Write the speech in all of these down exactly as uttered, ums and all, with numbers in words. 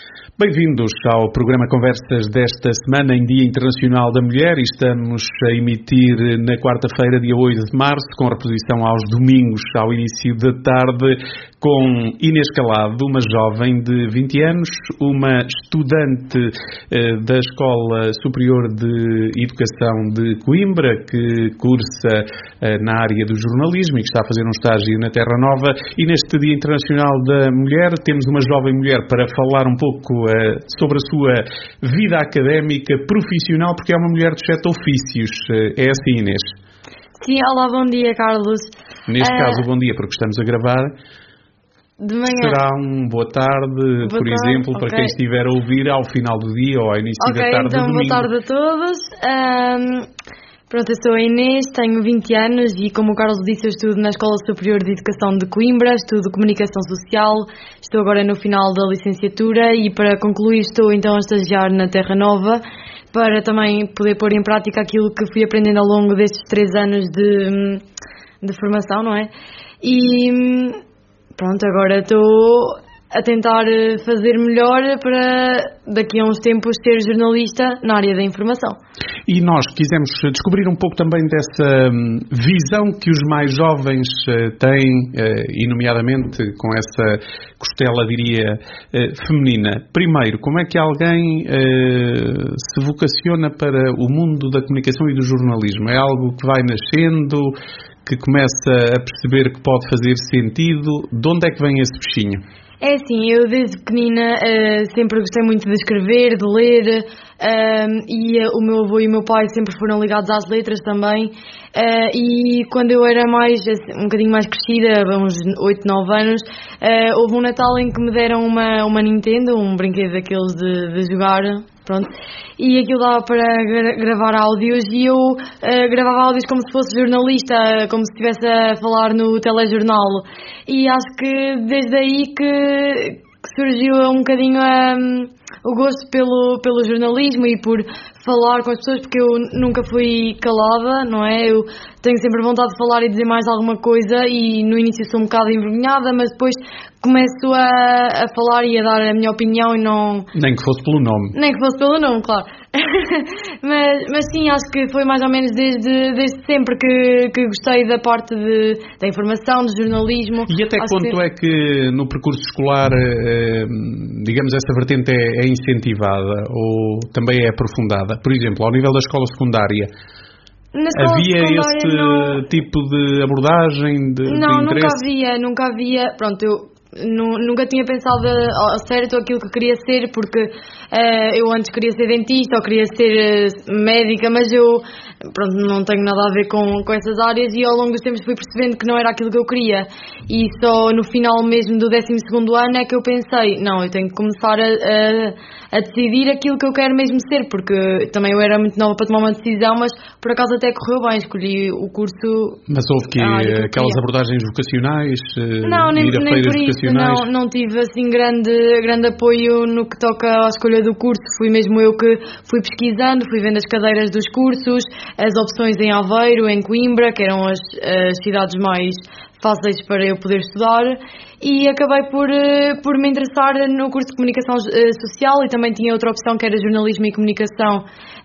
Bem-vindos ao programa Conversas desta semana em Dia Internacional da Mulher. Estamos a emitir na quarta-feira, dia oito de março, com reposição aos domingos, ao início da tarde, com Inês Calado, uma jovem de vinte anos, uma estudante eh, da Escola Superior de Educação de Coimbra, que cursa eh, na área do jornalismo e que está a fazer um estágio na Terra Nova. E neste Dia Internacional da Mulher temos uma jovem mulher para falar um pouco sobre a sua vida académica, profissional, porque é uma mulher de sete ofícios. É assim, Inês? Sim, olá, bom dia, Carlos. Neste uh... caso, bom dia, porque estamos a gravar. De manhã. Será um boa tarde, boa por tarde, exemplo, okay. Para quem estiver a ouvir ao final do dia ou ao início okay, da tarde então, do domingo. Boa tarde a todos. Um... Pronto, eu sou a Inês, tenho vinte anos e, como o Carlos disse, eu estudo na Escola Superior de Educação de Coimbra, estudo Comunicação Social, estou agora no final da licenciatura e, para concluir, estou então a estagiar na Terra Nova para também poder pôr em prática aquilo que fui aprendendo ao longo destes três anos de, de formação, não é? E pronto, agora estou a tentar fazer melhor para daqui a uns tempos ser jornalista na área da informação. E nós quisemos descobrir um pouco também dessa visão que os mais jovens têm, e nomeadamente com essa costela, diria, feminina. Primeiro, como é que alguém se vocaciona para o mundo da comunicação e do jornalismo? É algo que vai nascendo, que começa a perceber que pode fazer sentido? De onde é que vem esse bichinho? É assim, eu desde pequenina uh, sempre gostei muito de escrever, de ler, uh, e uh, o meu avô e o meu pai sempre foram ligados às letras também, uh, e quando eu era mais, um bocadinho mais crescida, uns oito, nove anos, uh, houve um Natal em que me deram uma, uma Nintendo, um brinquedo daqueles de, de jogar, pronto, e aquilo dava para gra- gravar áudios e eu uh, gravava áudios como se fosse jornalista, como se estivesse a falar no telejornal, e acho que desde aí que, que surgiu um bocadinho um, o gosto pelo, pelo jornalismo e por falar com as pessoas, porque eu nunca fui calada, não é? Eu tenho sempre vontade de falar e dizer mais alguma coisa e no início sou um bocado envergonhada, mas depois começo a, a falar e a dar a minha opinião e não... Nem que fosse pelo nome. Nem que fosse pelo nome, claro. mas, mas sim, acho que foi mais ou menos desde, desde sempre que, que gostei da parte de, da informação, do jornalismo. E até acho quanto que... é que no percurso escolar, eh, digamos, essa vertente é, é incentivada ou também é aprofundada? Por exemplo, ao nível da escola secundária, havia esse não... tipo de abordagem, de, não, de interesse? Nunca havia, nunca havia. Pronto, eu nunca tinha pensado ao certo aquilo que queria ser, porque uh, eu antes queria ser dentista ou queria ser uh, médica, mas eu pronto, não tenho nada a ver com, com essas áreas e ao longo dos tempos fui percebendo que não era aquilo que eu queria e só no final mesmo do décimo segundo ano é que eu pensei, não, eu tenho que começar a, a, a decidir aquilo que eu quero mesmo ser, porque também eu era muito nova para tomar uma decisão, mas por acaso até correu bem, escolhi o curso. Mas houve que, que aquelas abordagens vocacionais? Não, nem, ir a nem feiras por isso. Não, não tive assim grande, grande apoio no que toca à escolha do curso. Fui mesmo eu que fui pesquisando, fui vendo as cadeiras dos cursos, as opções em Aveiro, em Coimbra, que eram as, as cidades mais fáceis para eu poder estudar, e acabei por, por me interessar no curso de Comunicação Social e também tinha outra opção que era Jornalismo e Comunicação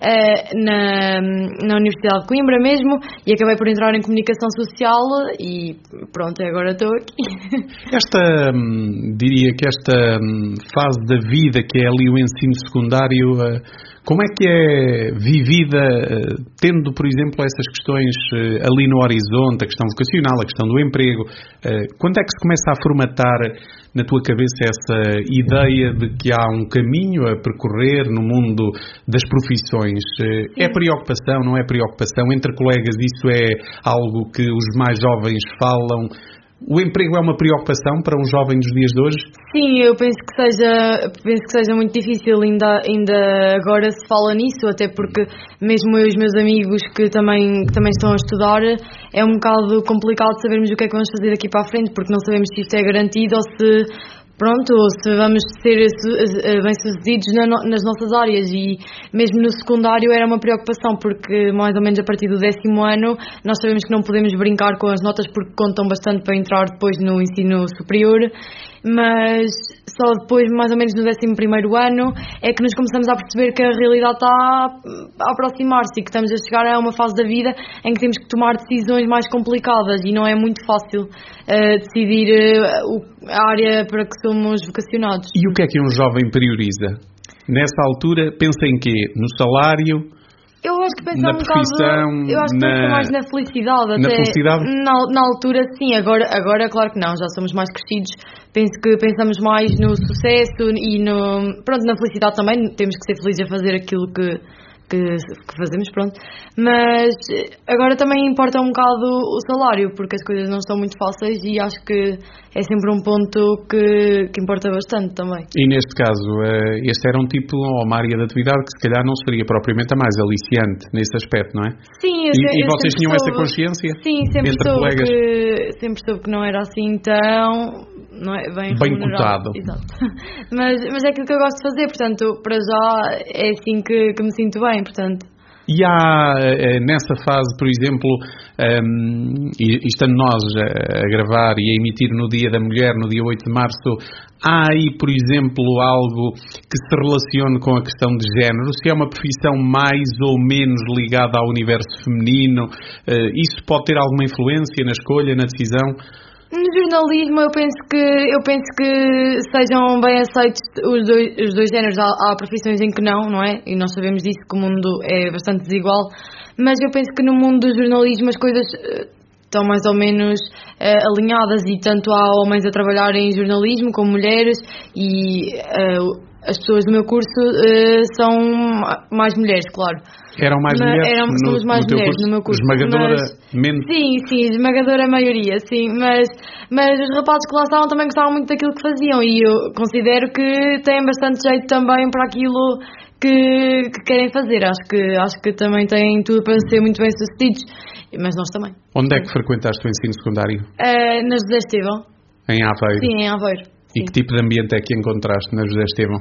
na, na Universidade de Coimbra mesmo, e acabei por entrar em Comunicação Social e pronto, agora estou aqui. Esta, diria que esta fase da vida que é ali o ensino secundário, como é que é vivida, tendo, por exemplo, essas questões ali no horizonte, a questão vocacional, a questão do emprego? Quando é que se começa a formatar na tua cabeça essa ideia de que há um caminho a percorrer no mundo das profissões? É preocupação, não é preocupação? Entre colegas isso é algo que os mais jovens falam? O emprego é uma preocupação para um jovem dos dias de hoje? Sim, eu penso que seja, penso que seja muito difícil ainda, ainda agora se fala nisso, até porque mesmo eu e os meus amigos que também, que também estão a estudar, é um bocado complicado sabermos o que é que vamos fazer daqui para a frente, porque não sabemos se isto é garantido ou se... Pronto, se vamos ser bem-sucedidos nas nossas áreas, e mesmo no secundário era uma preocupação, porque mais ou menos a partir do décimo ano nós sabemos que não podemos brincar com as notas porque contam bastante para entrar depois no ensino superior, mas só depois, mais ou menos no décimo primeiro ano, é que nos começamos a perceber que a realidade está a aproximar-se e que estamos a chegar a uma fase da vida em que temos que tomar decisões mais complicadas e não é muito fácil uh, decidir uh, a área para que somos vocacionados. E o que é que um jovem prioriza? Nessa altura, pensa em quê? No salário? Eu acho que pensa na um profissão, bocado, eu acho que na, pensa mais na felicidade. Na até, felicidade? Na, na altura, sim. Agora, agora, claro que não. Já somos mais crescidos. Penso que pensamos mais no sucesso e no... Pronto, na felicidade também. Temos que ser felizes a fazer aquilo que, que, que fazemos, pronto. Mas agora também importa um bocado o salário, porque as coisas não estão muito fáceis e acho que é sempre um ponto que, que importa bastante também. E neste caso, este era um tipo ou uma área de atividade que se calhar não seria propriamente a mais aliciante nesse aspecto, não é? Sim, eu, e, eu e vocês tinham soube, essa consciência? Sim, sempre entre soube, colegas? que, sempre soube que não era assim tão... Não é? Bem, bem cotado. Exato. Mas, mas é aquilo que eu gosto de fazer, portanto, para já é assim que, que me sinto bem, portanto. E há, nessa fase, por exemplo, um, e estando nós a, a gravar e a emitir no Dia da Mulher, no dia oito de março, há aí, por exemplo, algo que se relacione com a questão de género? Se é uma profissão mais ou menos ligada ao universo feminino, uh, isso pode ter alguma influência na escolha, na decisão? No jornalismo eu penso que eu penso que sejam bem aceitos os dois, os dois géneros. Há, há profissões em que não, não é? E nós sabemos disso, que o mundo é bastante desigual. Mas eu penso que no mundo do jornalismo as coisas uh, estão mais ou menos uh, alinhadas e tanto há homens a trabalhar em jornalismo como mulheres e uh, as pessoas do meu curso uh, são mais mulheres, claro. Eram mais mas, mulheres eram, no, mais no, mulheres curso, no meu curso. Esmagadora mas, menos? Sim, sim, esmagadora maioria, sim. Mas, mas os rapazes que lá estavam também gostavam muito daquilo que faziam e eu considero que têm bastante jeito também para aquilo que, que querem fazer. Acho que, acho que também têm tudo para ser muito bem sucedidos, mas nós também. Onde é que frequentaste o ensino secundário? Uh, na José Estevão. Em Aveiro? Sim, em Aveiro. E sim. Que tipo de ambiente é que encontraste na José Estevão?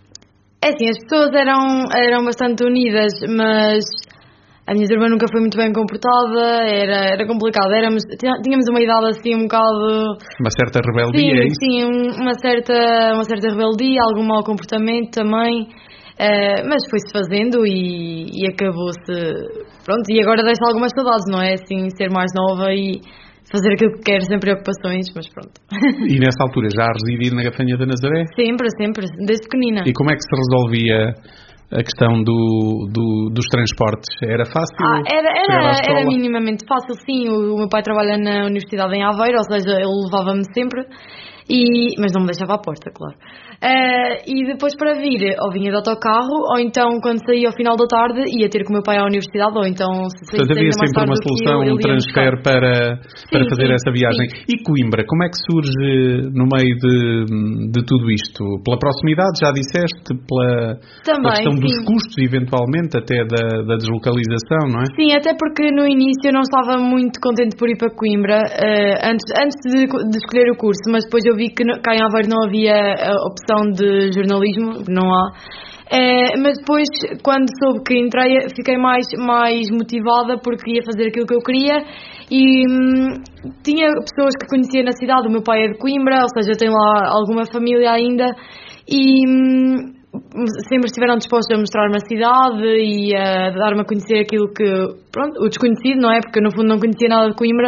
É assim, as pessoas eram, eram bastante unidas, mas a minha turma nunca foi muito bem comportada, era, era complicado, éramos, tínhamos uma idade assim um bocado... Uma certa rebeldia, sim, é isso? Sim, uma certa, uma certa rebeldia, algum mau comportamento também, uh, mas foi-se fazendo e, e acabou-se, pronto, e agora deixa algumas saudades, não é? Assim, ser mais nova e fazer aquilo que quer sem preocupações, mas pronto. E nessa altura já a residir na Gafanha da Nazaré? Sempre, sempre, desde pequenina. E como é que se resolvia a questão do, do, dos transportes? Era fácil? Ah, era, era, era minimamente fácil, sim. O, o meu pai trabalha na Universidade em Aveiro, ou seja, ele levava-me sempre, e, mas não me deixava à porta, claro. Uh, e depois para vir, ou vinha de autocarro, ou então quando saía ao final da tarde ia ter com o meu pai à universidade, ou então se saísse Portanto, havia sempre uma solução, eu, um transfer para, para sim, fazer sim, essa viagem. Sim. E Coimbra, como é que surge no meio de, de tudo isto? Pela proximidade, já disseste, pela, Também, pela questão sim. dos custos, eventualmente, até da, da deslocalização, não é? Sim, até porque no início eu não estava muito contente por ir para Coimbra, uh, antes, antes de, de escolher o curso, mas depois eu vi que no, cá em Aveiro não havia a opção de jornalismo, não há. É, mas depois, quando soube que entrei, fiquei mais, mais motivada porque ia fazer aquilo que eu queria e hum, tinha pessoas que conhecia na cidade. O meu pai é de Coimbra, ou seja, tem lá alguma família ainda e hum, sempre estiveram dispostos a mostrar-me a cidade e a dar-me a conhecer aquilo que, pronto, o desconhecido, não é? Porque eu no fundo não conhecia nada de Coimbra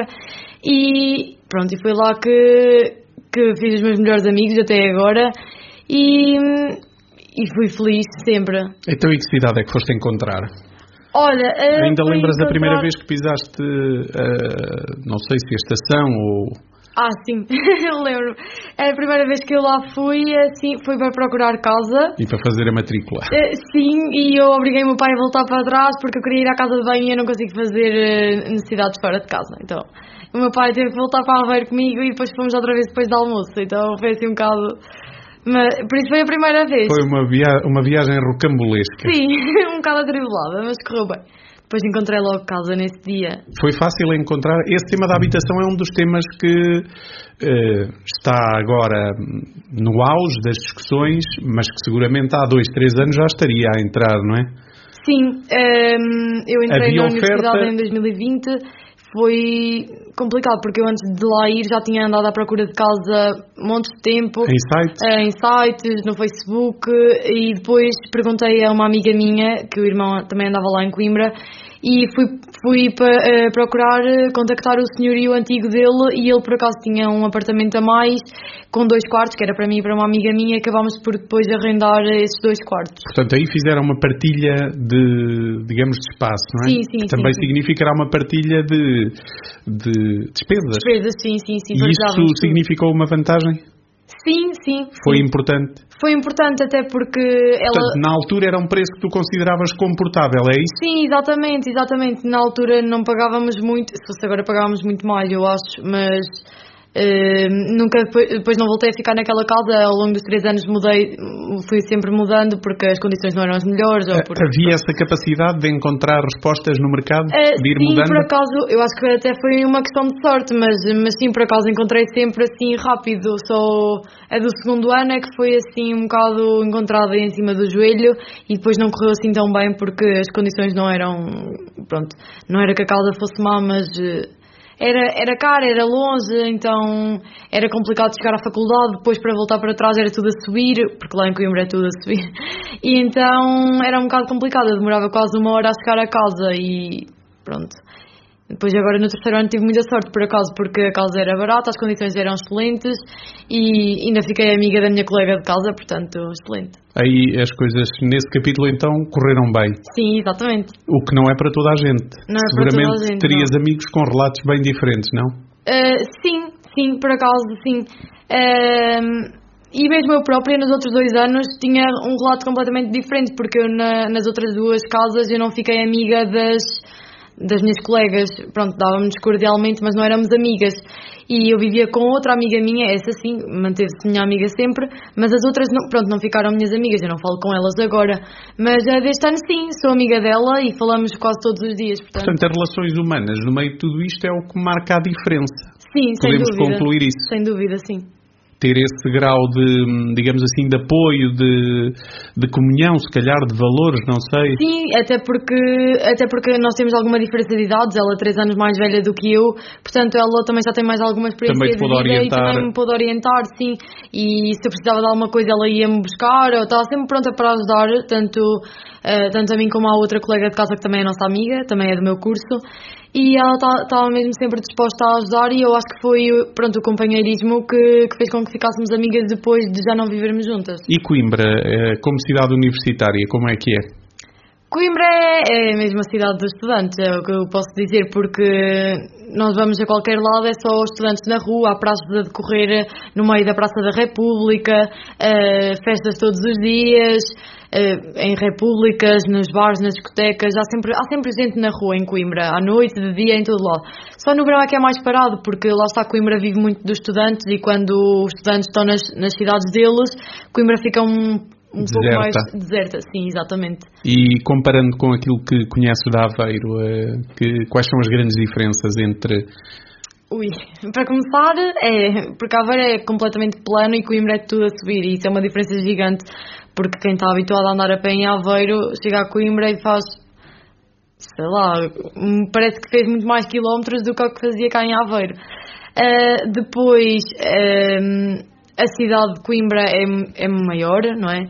e pronto, e foi lá que, que fiz os meus melhores amigos até agora. E, e fui feliz sempre. Então, e que cidade é que foste encontrar? Olha, ainda lembras encontrar... da primeira vez que pisaste, uh, não sei se a estação ou... Ah, sim, lembro. A primeira vez que eu lá fui, assim, foi para procurar casa. E para fazer a matrícula. Uh, sim, e eu obriguei o meu pai a voltar para trás porque eu queria ir à casa de banho e eu não consigo fazer uh, necessidades fora de casa. Então, o meu pai teve que voltar para Aveiro comigo e depois fomos outra vez depois do almoço. Então, foi assim um bocado... Mas, por isso foi a primeira vez. Foi uma, via- uma viagem rocambolesca. Sim, um bocado atribulada, mas correu bem. Depois encontrei logo casa nesse dia. Foi fácil encontrar. Esse tema da habitação é um dos temas que uh, está agora no auge das discussões, mas que seguramente há dois, três anos já estaria a entrar, não é? Sim, um, eu entrei Havia na oferta... universidade em dois mil e vinte. foi complicado, porque eu antes de lá ir já tinha andado à procura de casa um monte de tempo. Em sites? Em sites, no Facebook, e depois perguntei a uma amiga minha, que o irmão também andava lá em Coimbra, e fui, fui para uh, procurar contactar o senhorio antigo dele, e ele por acaso tinha um apartamento a mais com dois quartos, que era para mim e para uma amiga minha, e acabámos por depois arrendar esses dois quartos. Portanto, aí fizeram uma partilha de, digamos, de espaço, não é? Sim, sim, que também sim, sim. significará uma partilha de, de despesas. Despesas, sim, sim, sim. E isso significou uma vantagem? Sim, sim. Foi sim. importante? Foi importante, até porque ela... Portanto, na altura era um preço que tu consideravas comportável, é isso? Sim, exatamente, exatamente. Na altura não pagávamos muito, se fosse agora pagávamos muito mais, eu acho, mas uh, nunca depois, depois não voltei a ficar naquela casa. Ao longo dos três anos mudei, fui sempre mudando porque as condições não eram as melhores. Ou porque... Havia essa capacidade de encontrar respostas no mercado, uh, de ir sim, mudando? Sim, por acaso, eu acho que até foi uma questão de sorte, mas, mas sim, por acaso encontrei sempre assim rápido. Só a do segundo ano é que foi assim um bocado encontrada em cima do joelho, e depois não correu assim tão bem porque as condições não eram, pronto, não era que a casa fosse má, mas era, era cara, era longe, então era complicado chegar à faculdade, depois para voltar para trás era tudo a subir, porque lá em Coimbra é tudo a subir, e então era um bocado complicado, eu demorava quase uma hora a chegar a casa e pronto. Depois agora no terceiro ano tive muita sorte por acaso, porque a casa era barata, as condições eram excelentes e ainda fiquei amiga da minha colega de casa, portanto excelente. Aí as coisas nesse capítulo então correram bem. Sim, exatamente. O que não é para toda a gente. Não é Seguramente para toda a gente, terias não. amigos com relatos bem diferentes, não? Uh, sim, sim, por acaso sim. Uh, E mesmo eu própria, nos outros dois anos, tinha um relato completamente diferente, porque eu na, nas outras duas casas eu não fiquei amiga das, das minhas colegas. Pronto, dávamos cordialmente, mas não éramos amigas. E eu vivia com outra amiga minha, essa sim, manteve-se minha amiga sempre, mas as outras não, pronto, não ficaram minhas amigas, eu não falo com elas agora. Mas a deste ano sim, sou amiga dela e falamos quase todos os dias. Portanto, portanto as relações humanas no meio de tudo isto é o que marca a diferença. Sim, sem Podemos dúvida. concluir isso. Sem dúvida, sim. Ter esse grau de, digamos assim, de apoio, de, de comunhão, se calhar, de valores, não sei. Sim, até porque, até porque nós temos alguma diferença de idades, ela é três anos mais velha do que eu, portanto ela também já tem mais alguma experiência de vida orientar. E também me pôde orientar, sim, e se eu precisava de alguma coisa ela ia-me buscar, eu estava sempre pronta para ajudar, tanto, uh, tanto a mim como à outra colega de casa que também é nossa amiga, também é do meu curso. E ela estava mesmo sempre disposta a ajudar, e eu acho que foi, pronto, o companheirismo que, que fez com que ficássemos amigas depois de já não vivermos juntas. E Coimbra, como cidade universitária, como é que é? Coimbra é, é mesmo a cidade dos estudantes, é o que eu posso dizer, porque nós vamos a qualquer lado, é só os estudantes na rua, há praças a decorrer no meio da Praça da República, uh, festas todos os dias, uh, em repúblicas, nos bares, nas discotecas, há sempre, há sempre gente na rua em Coimbra, à noite, de dia, em todo lado. Só no verão é que é mais parado, porque lá está, Coimbra vive muito dos estudantes, e quando os estudantes estão nas, nas cidades deles, Coimbra fica um Um deserta. pouco mais deserta, sim, exatamente. E comparando com aquilo que conheces de Aveiro, que, quais são as grandes diferenças entre... Ui, para começar, é, porque Aveiro é completamente plano e Coimbra é tudo a subir, e isso é uma diferença gigante, porque quem está habituado a andar a pé em Aveiro, chega a Coimbra e faz, sei lá, parece que fez muito mais quilómetros do que o que fazia cá em Aveiro. Uh, depois... Um, a cidade de Coimbra é, é maior, não é?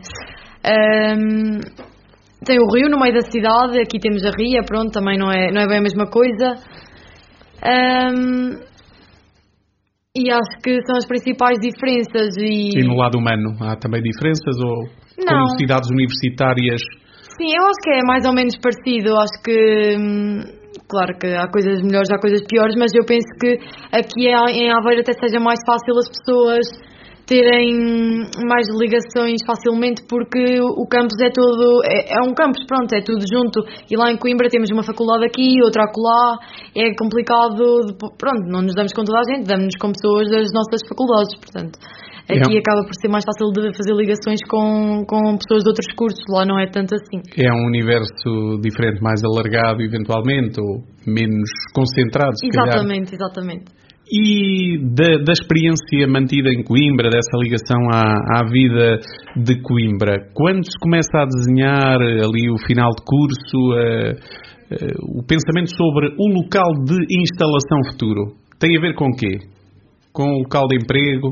Um, tem o rio no meio da cidade, aqui temos a ria, pronto, também não é, não é bem a mesma coisa. Um, e acho que são as principais diferenças. E, e no lado humano, há também diferenças? Ou não. Como cidades universitárias? Sim, eu acho que é mais ou menos parecido. Eu acho que... Hum, claro que há coisas melhores, há coisas piores, mas eu penso que aqui em Aveiro até seja mais fácil as pessoas terem mais ligações facilmente, porque o campus é todo, é, é um campus, pronto, é tudo junto, e lá em Coimbra temos uma faculdade aqui, outra acolá, é complicado, de, pronto, não nos damos com toda a gente, damos-nos com pessoas das nossas faculdades, portanto, aqui é. Acaba por ser mais fácil de fazer ligações com, com pessoas de outros cursos, lá não é tanto assim. É um universo diferente, mais alargado eventualmente, ou menos concentrado, se Exatamente, calhar. exatamente. E da, da experiência mantida em Coimbra, dessa ligação à, à vida de Coimbra, quando se começa a desenhar ali o final de curso, uh, uh, o pensamento sobre o local de instalação futuro tem a ver com o quê? Com o local de emprego,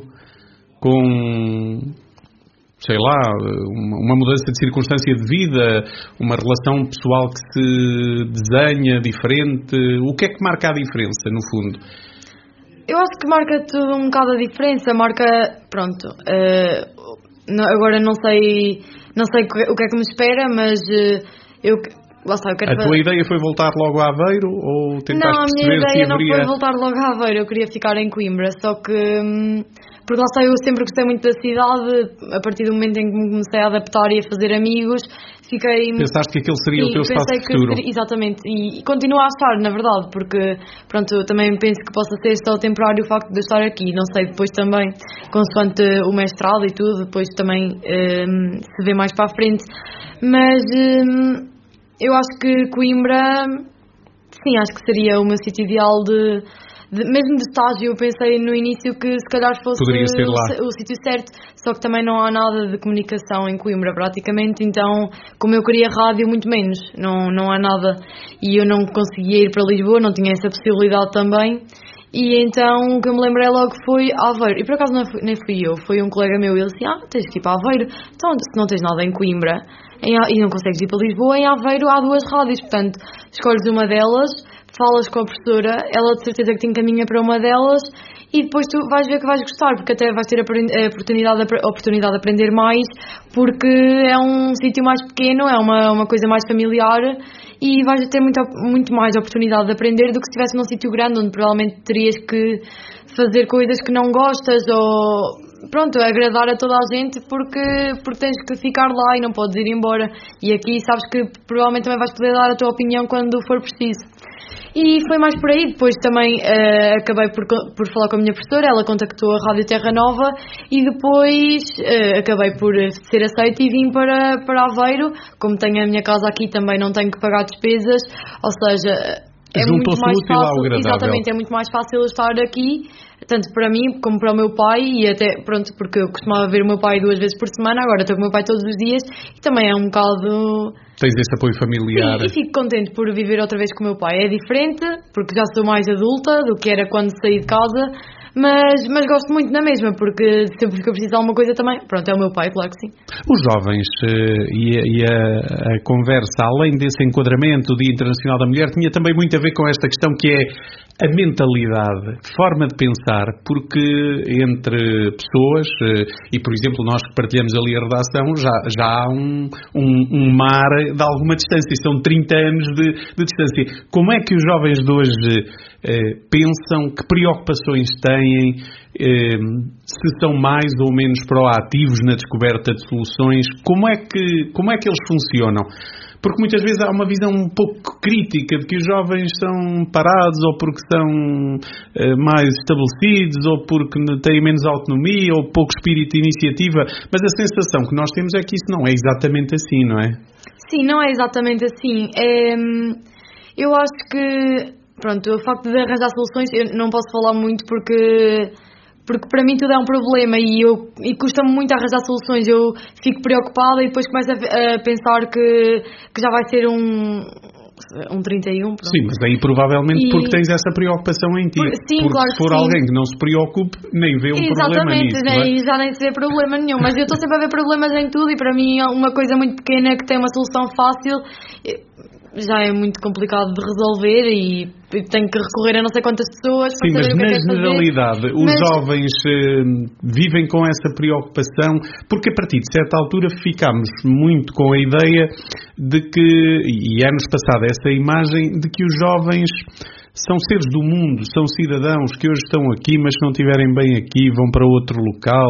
com, sei lá, uma mudança de circunstância de vida, uma relação pessoal que se desenha diferente. O que é que marca a diferença, no fundo? Eu acho que marca tudo um bocado a diferença. Marca, pronto, uh, agora não sei, não sei o que é que me espera, mas uh, eu... Lá está, eu quero a tua fazer... ideia foi voltar logo a Aveiro ou tentaste não, a minha perceber ideia se haveria... não foi voltar logo a Aveiro, eu queria ficar em Coimbra, só que porque lá está, eu sempre gostei muito da cidade. A partir do momento em que me comecei a adaptar e a fazer amigos, fiquei... Pensaste que aquele seria e o teu espaço futuro? Que, exatamente, e, e continua a estar, na verdade, porque pronto, eu também penso que possa ser só temporário o facto de eu estar aqui, não sei, depois também consoante o mestrado e tudo, depois também um, se vê mais para a frente, mas um, eu acho que Coimbra, sim, acho que seria o meu sítio ideal de, de mesmo de estágio. Eu pensei no início que se calhar fosse o, o sítio certo, só que também não há nada de comunicação em Coimbra praticamente, então como eu queria rádio, muito menos, não, não há nada, e eu não conseguia ir para Lisboa, não tinha essa possibilidade também. E então o que eu me lembrei logo foi Aveiro. E por acaso não fui, nem fui eu, foi um colega meu. Ele disse, ah, tens que ir para Aveiro. Então, se não tens nada em Coimbra em, e não consegues ir para Lisboa, em Aveiro há duas rádios. Portanto, escolhes uma delas, falas com a professora, ela de certeza que te encaminha para uma delas, e depois tu vais ver que vais gostar, porque até vais ter a oportunidade de, a oportunidade de aprender mais, porque é um sítio mais pequeno, é uma, uma coisa mais familiar, e vais ter muito, muito mais oportunidade de aprender do que se estivesse num sítio grande, onde provavelmente terias que fazer coisas que não gostas, ou pronto, agradar a toda a gente, porque, porque tens que ficar lá e não podes ir embora. E aqui sabes que provavelmente também vais poder dar a tua opinião quando for preciso. E foi mais por aí. Depois também uh, acabei por, por falar com a minha professora, ela contactou a Rádio Terra Nova, e depois uh, acabei por ser aceita e vim para, para Aveiro. Como tenho a minha casa aqui, também não tenho que pagar despesas, ou seja, é muito mais fácil. Exatamente, é muito mais fácil estar aqui, tanto para mim como para o meu pai, e até, pronto, porque eu costumava ver o meu pai duas vezes por semana, agora estou com o meu pai todos os dias, e também é um bocado... Tens esse apoio familiar. Sim, e fico contente por viver outra vez com o meu pai. É diferente, porque já sou mais adulta do que era quando saí de casa, mas, mas gosto muito na mesma, porque sempre que eu preciso de alguma coisa também, pronto, é o meu pai, claro que sim. Os jovens e, e a, a conversa, além desse enquadramento do Dia Internacional da Mulher, tinha também muito a ver com esta questão que é a mentalidade, forma de pensar, porque entre pessoas, e por exemplo nós que partilhamos ali a redação, já, já há um, um, um mar de alguma distância, são trinta anos de, de distância. Como é que os jovens de hoje eh, pensam, que preocupações têm, eh, se são mais ou menos proativos na descoberta de soluções, como é que, como é que eles funcionam? Porque muitas vezes há uma visão um pouco crítica de que os jovens são parados, ou porque são uh, mais estabelecidos, ou porque têm menos autonomia, ou pouco espírito de iniciativa, mas a sensação que nós temos é que isso não é exatamente assim, não é? Sim, não é exatamente assim. É, eu acho que, pronto, o facto de arranjar soluções, eu não posso falar muito porque... porque para mim tudo é um problema, e, eu, e custa-me muito arranjar soluções. Eu fico preocupada e depois começo a, a pensar que, que já vai ser um, um trinta e um. Pronto. Sim, mas aí provavelmente e... porque tens essa preocupação em ti. Por, sim, porque claro se for sim. alguém que não se preocupe, nem vê um problema nisso. Exatamente, é? já nem se vê problema nenhum. Mas eu estou sempre a ver problemas em tudo, e para mim uma coisa muito pequena que tem uma solução fácil já é muito complicado de resolver, e tenho que recorrer a não sei quantas pessoas para Sim, saber o que é que é mas na generalidade os mas... jovens uh, vivem com essa preocupação, porque a partir de certa altura ficamos muito com a ideia de que, e é-nos passada essa imagem de que os jovens são seres do mundo, são cidadãos que hoje estão aqui, mas se não estiverem bem aqui vão para outro local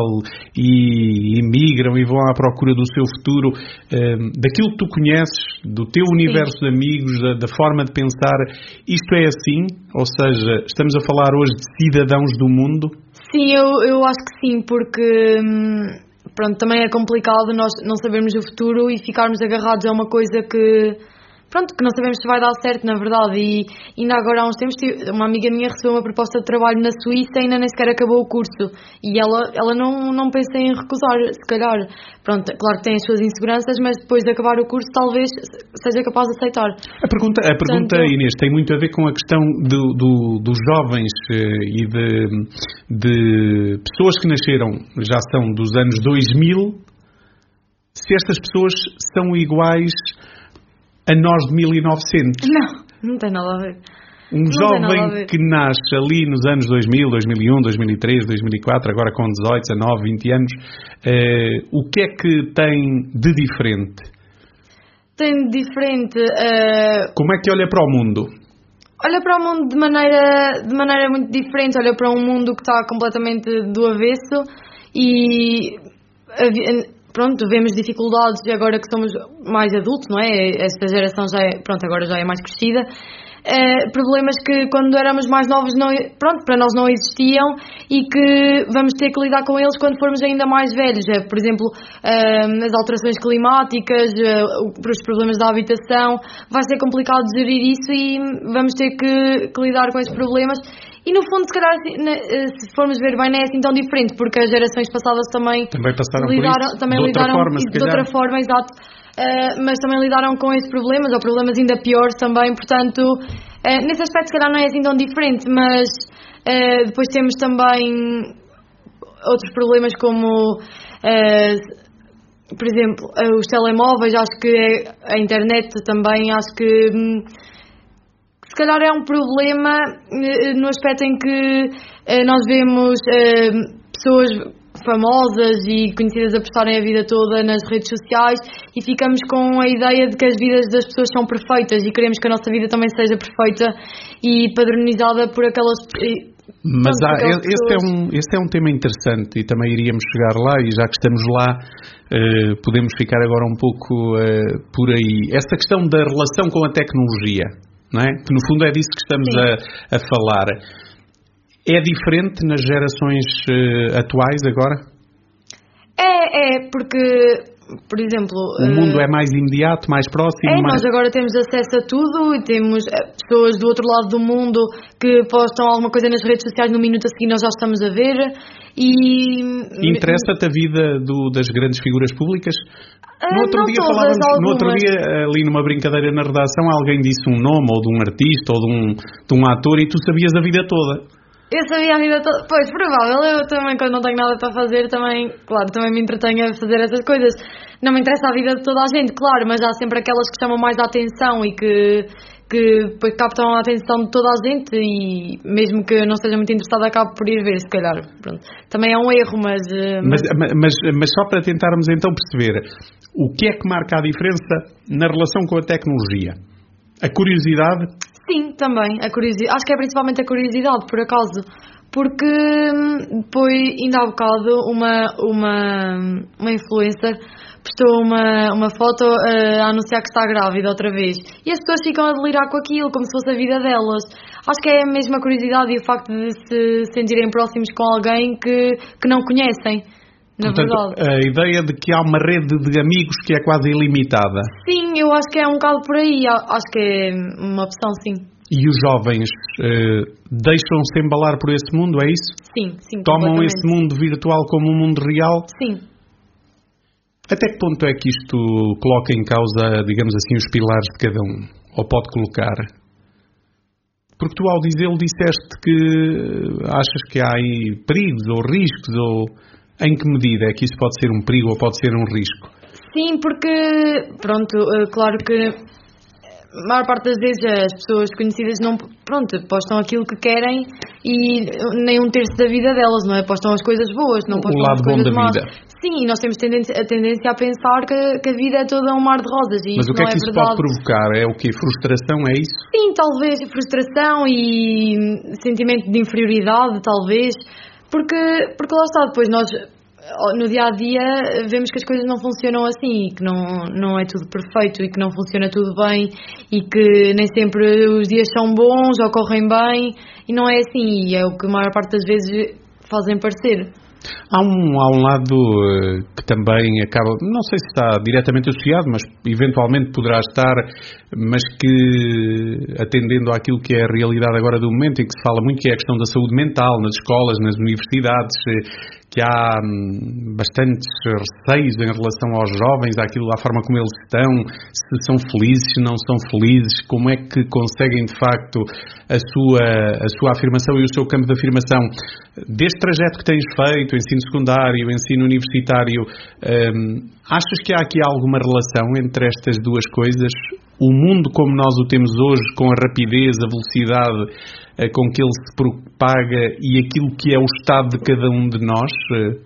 e emigram e vão à procura do seu futuro. Um, daquilo que tu conheces, do teu Sim. universo de amigos, da, da forma de pensar, isto é assim? Ou seja, estamos a falar hoje de cidadãos do mundo? Sim, eu, eu acho que sim, porque pronto, também é complicado nós não sabermos o futuro e ficarmos agarrados a uma coisa que pronto, que não sabemos se vai dar certo, na verdade. E ainda agora há uns tempos, uma amiga minha recebeu uma proposta de trabalho na Suíça e ainda nem sequer acabou o curso. E ela, ela não, não pensa em recusar, se calhar. Pronto, claro que tem as suas inseguranças, mas depois de acabar o curso talvez seja capaz de aceitar. A pergunta, a pergunta Portanto, Inês, tem muito a ver com a questão do, do, dos jovens eh, e de, de pessoas que nasceram, já são dos anos dois mil, se estas pessoas são iguais a nós de mil e novecentos. Não, não tem nada a ver. Um não jovem que nasce ali nos anos dois mil, dois mil e um, dois mil e três, dois mil e quatro, agora com dezoito, dezanove, vinte anos, eh, o que é que tem de diferente? Tem de diferente... Uh... Como é que olha para o mundo? Olha para o mundo de maneira, de maneira muito diferente. Olha para um mundo que está completamente do avesso e... Pronto, vemos dificuldades agora que somos mais adultos, não é? Esta geração já é, pronto, agora já é mais crescida. Uh, problemas que quando éramos mais novos não, pronto, para nós não existiam e que vamos ter que lidar com eles quando formos ainda mais velhos. Uh, por exemplo, uh, as alterações climáticas, uh, os problemas da habitação. Vai ser complicado gerir isso e vamos ter que, que lidar com esses problemas. E no fundo, se calhar, se formos ver bem, não é assim tão diferente, porque as gerações passadas também, também passaram lidaram, por isso, também de outra lidaram forma, se de outra forma, exato. Uh, mas também lidaram com esses problemas, ou problemas ainda piores também, portanto, uh, nesse aspecto se calhar não é assim tão diferente, mas uh, depois temos também outros problemas como, uh, por exemplo, uh, os telemóveis, acho que é, a internet também, acho que hum, se calhar é um problema uh, no aspecto em que uh, nós vemos uh, pessoas famosas e conhecidas a postarem a vida toda nas redes sociais e ficamos com a ideia de que as vidas das pessoas são perfeitas e queremos que a nossa vida também seja perfeita e padronizada por aquelas... Mas há, esse, é um, esse é um tema interessante e também iríamos chegar lá, e já que estamos lá uh, podemos ficar agora um pouco uh, por aí. Essa questão da relação com a tecnologia, não é? Que no fundo é disso que estamos a, a falar. É diferente nas gerações uh, atuais agora? É, é, porque, por exemplo... O mundo uh, é mais imediato, mais próximo? É, mais... nós agora temos acesso a tudo e temos pessoas do outro lado do mundo que postam alguma coisa nas redes sociais, no minuto a seguir nós já estamos a ver e... Interessa-te a vida do, das grandes figuras públicas? No outro, não dia todas, falávamos, no outro dia, ali numa brincadeira na redação, alguém disse um nome, ou de um artista, ou de um, de um ator, e tu sabias a vida toda. Eu sabia a vida toda. Pois, provável. Eu também, quando não tenho nada para fazer, também, claro, também me entretenho a fazer essas coisas. Não me interessa a vida de toda a gente, claro, mas há sempre aquelas que chamam mais a atenção e que, que depois captam a atenção de toda a gente e mesmo que eu não seja muito interessada, acabo por ir ver, se calhar. Pronto. Também é um erro, mas mas... mas... Mas, mas só para tentarmos então perceber, o que é que marca a diferença na relação com a tecnologia? A curiosidade? Sim, também. A curiosidade. Acho que é principalmente a curiosidade, por acaso. Porque depois, ainda há bocado, uma, uma, uma influencer postou uma, uma foto uh, a anunciar que está grávida outra vez. E as pessoas ficam a delirar com aquilo, como se fosse a vida delas. Acho que é a mesma curiosidade e o facto de se sentirem próximos com alguém que, que não conhecem. Na Portanto, verdade. A ideia de que há uma rede de amigos que é quase ilimitada. Sim, eu acho que é um bocado por aí. Acho que é uma opção, sim. E os jovens uh, deixam-se embalar por esse mundo, é isso? Sim, sim. Tomam esse mundo virtual como um mundo real? Sim. Até que ponto é que isto coloca em causa, digamos assim, os pilares de cada um? Ou pode colocar? Porque tu, ao dizê-lo, disseste que achas que há aí perigos ou riscos, ou... Em que medida é que isso pode ser um perigo ou pode ser um risco? Sim, porque, pronto, claro que a maior parte das vezes as pessoas conhecidas não, pronto, postam aquilo que querem e nem um terço da vida delas, não é? Postam as coisas boas, não postam o lado as coisas bom da más. vida. Sim, e nós temos tendência, a tendência a pensar que, que a vida é toda um mar de rosas. E mas o que é que é isso verdade. pode provocar? É o quê? Frustração, é isso? Sim, talvez frustração e sentimento de inferioridade, talvez. Porque, porque lá está, depois nós no dia a dia vemos que as coisas não funcionam assim e que não, não é tudo perfeito e que não funciona tudo bem e que nem sempre os dias são bons ou correm bem e não é assim, e é o que a maior parte das vezes fazem parecer. Há um, há um lado uh, que também acaba, não sei se está diretamente associado, mas eventualmente poderá estar, mas que, atendendo àquilo que é a realidade agora do momento, em que se fala muito, que é a questão da saúde mental nas escolas, nas universidades, que há hum, bastantes receios em relação aos jovens, àquilo, à forma como eles estão, se são felizes, se não são felizes, como é que conseguem de facto a sua, a sua afirmação e o seu campo de afirmação. Deste trajeto que tens feito, ensino secundário, ensino universitário, hum, achas que há aqui alguma relação entre estas duas coisas? O mundo como nós o temos hoje, com a rapidez, a velocidade eh, com que ele se propaga e aquilo que é o estado de cada um de nós? Eh?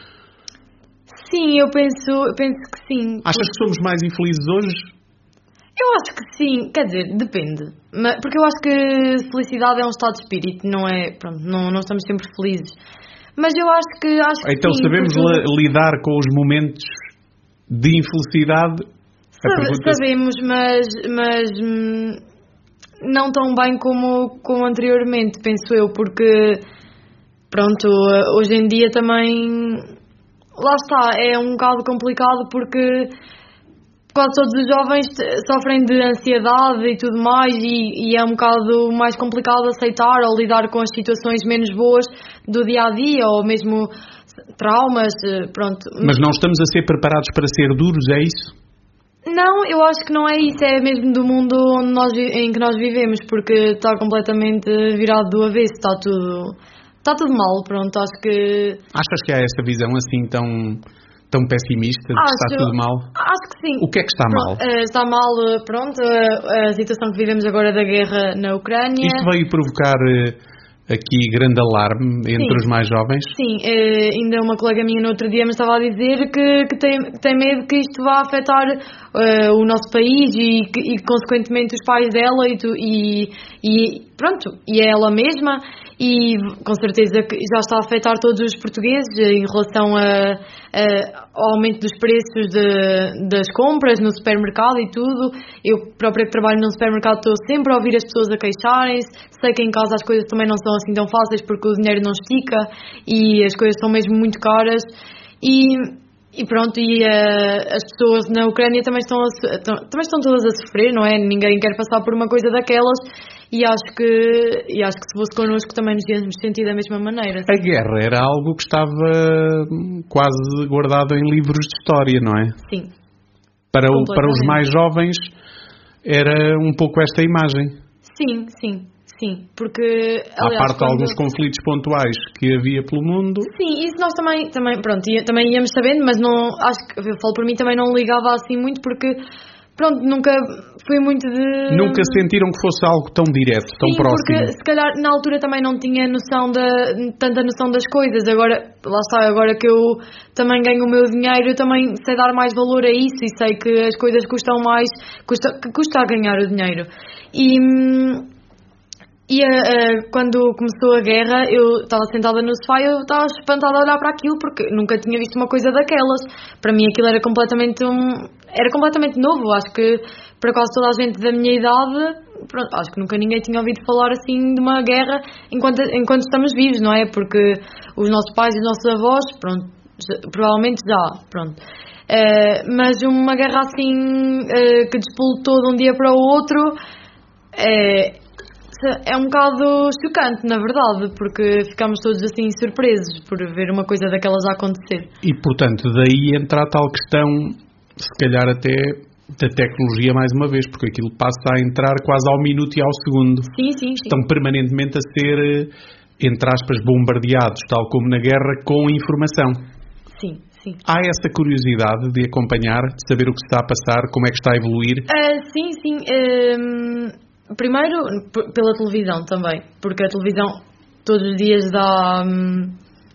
Sim, eu penso, eu penso que sim. Achas que somos mais infelizes hoje? Eu acho que sim, quer dizer, depende. Mas, porque eu acho que felicidade é um estado de espírito, não é? Pronto, não, não estamos sempre felizes. Mas eu acho que acho que então sim, sabemos porque... lidar com os momentos de infelicidade? Sabe, sabemos, mas, mas hum, não tão bem como, como anteriormente, penso eu, porque pronto, hoje em dia também lá está, é um bocado complicado porque quase todos os jovens sofrem de ansiedade e tudo mais e, e é um bocado mais complicado aceitar ou lidar com as situações menos boas do dia-a-dia ou mesmo traumas, pronto. Mas não estamos a ser preparados para ser duros, é isso? Não, eu acho que não é isso, é mesmo do mundo onde nós, em que nós vivemos, porque está completamente virado do avesso, está tudo, está tudo mal, pronto, acho que... Achas que há esta visão assim tão... tão pessimista, de que acho, está tudo mal? Acho que sim. O que é que está pronto, mal? Está mal, pronto, a, a situação que vivemos agora da guerra na Ucrânia. Isto veio provocar aqui grande alarme entre sim, os mais jovens? Sim, eh, ainda uma colega minha no outro dia me estava a dizer que, que, tem, que tem medo que isto vá afetar uh, o nosso país e, e consequentemente os pais dela e, tu, e, e pronto, e ela mesma. E com certeza que já está a afetar todos os portugueses em relação a, a, ao aumento dos preços de, das compras no supermercado e tudo. Eu própria que trabalho num supermercado estou sempre a ouvir as pessoas a queixarem-se. Sei que em casa as coisas também não são assim tão fáceis porque o dinheiro não estica e as coisas são mesmo muito caras e, e pronto, e uh, as pessoas na Ucrânia também estão, a, também estão todas a sofrer, não é? Ninguém quer passar por uma coisa daquelas. E acho que, e acho que se fosse connosco também nos íamos sentir da mesma maneira. A guerra era algo que estava quase guardado em livros de história, não é? Sim. Para, o, para os mais jovens era um pouco esta imagem. Sim, sim, sim. Porque, à aliás, parte de quando... alguns conflitos pontuais que havia pelo mundo. Sim, isso nós também, também, pronto, ia, também íamos sabendo, mas não, acho que, eu falo por mim, também não ligava assim muito porque... Pronto, nunca fui muito de... Nunca sentiram que fosse algo tão direto, tão Sim, próximo? Porque se calhar na altura também não tinha noção da, tanta noção das coisas. Agora, lá está, agora que eu também ganho o meu dinheiro, eu também sei dar mais valor a isso e sei que as coisas custam mais, custa, que custa a ganhar o dinheiro. E... E uh, uh, quando começou a guerra, eu estava sentada no sofá e eu estava espantada a olhar para aquilo porque nunca tinha visto uma coisa daquelas. Para mim aquilo era completamente um, era completamente novo. Acho que para quase toda a gente da minha idade, pronto, acho que nunca ninguém tinha ouvido falar assim de uma guerra enquanto, enquanto estamos vivos, não é? Porque os nossos pais e os nossos avós, pronto, já, provavelmente já, pronto. Uh, mas uma guerra assim uh, que despoltou de um dia para o outro é... É um bocado chocante, na verdade, porque ficamos todos assim surpresos por ver uma coisa daquelas a acontecer. E, portanto, daí entra a tal questão, se calhar até da tecnologia mais uma vez, porque aquilo passa a entrar quase ao minuto e ao segundo. Sim, sim, sim. Estão permanentemente a ser, entre aspas, bombardeados, tal como na guerra, com informação. Sim, sim. Há essa curiosidade de acompanhar, de saber o que está a passar, como é que está a evoluir? Uh, sim, sim. Um... Primeiro, p- pela televisão também, porque a televisão todos os dias dá, hum,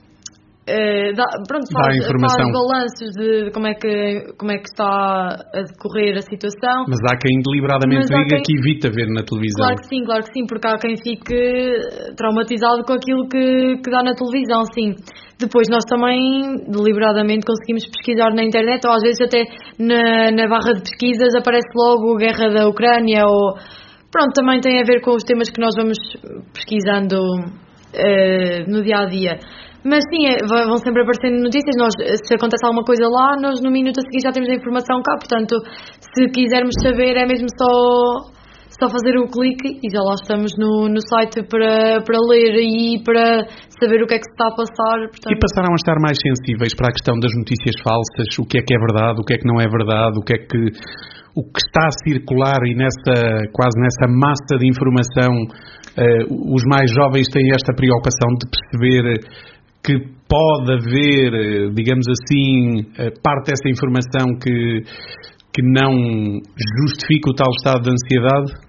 eh, dá, pronto, faz, faz balanços de como é, que, como é que está a decorrer a situação. Mas há quem deliberadamente Mas diga quem... que evita ver na televisão. Claro que sim, claro que sim, porque há quem fique traumatizado com aquilo que, que dá na televisão, sim. Depois nós também deliberadamente conseguimos pesquisar na internet, ou às vezes até na, na barra de pesquisas aparece logo a guerra da Ucrânia ou... Pronto, também tem a ver com os temas que nós vamos pesquisando uh, no dia-a-dia. Mas sim, é, vão sempre aparecendo notícias, nós, se acontece alguma coisa lá, nós no minuto a seguir já temos a informação cá, portanto, se quisermos saber é mesmo só, só fazer o clique e já lá estamos no, no site para, para ler e para saber o que é que se está a passar. Portanto... E passaram a estar mais sensíveis para a questão das notícias falsas, o que é que é verdade, o que é que não é verdade, o que é que, o que está a circular e nessa, quase nessa massa de informação, uh, os mais jovens têm esta preocupação de perceber que pode haver, digamos assim, parte dessa informação que, que não justifica o tal estado de ansiedade?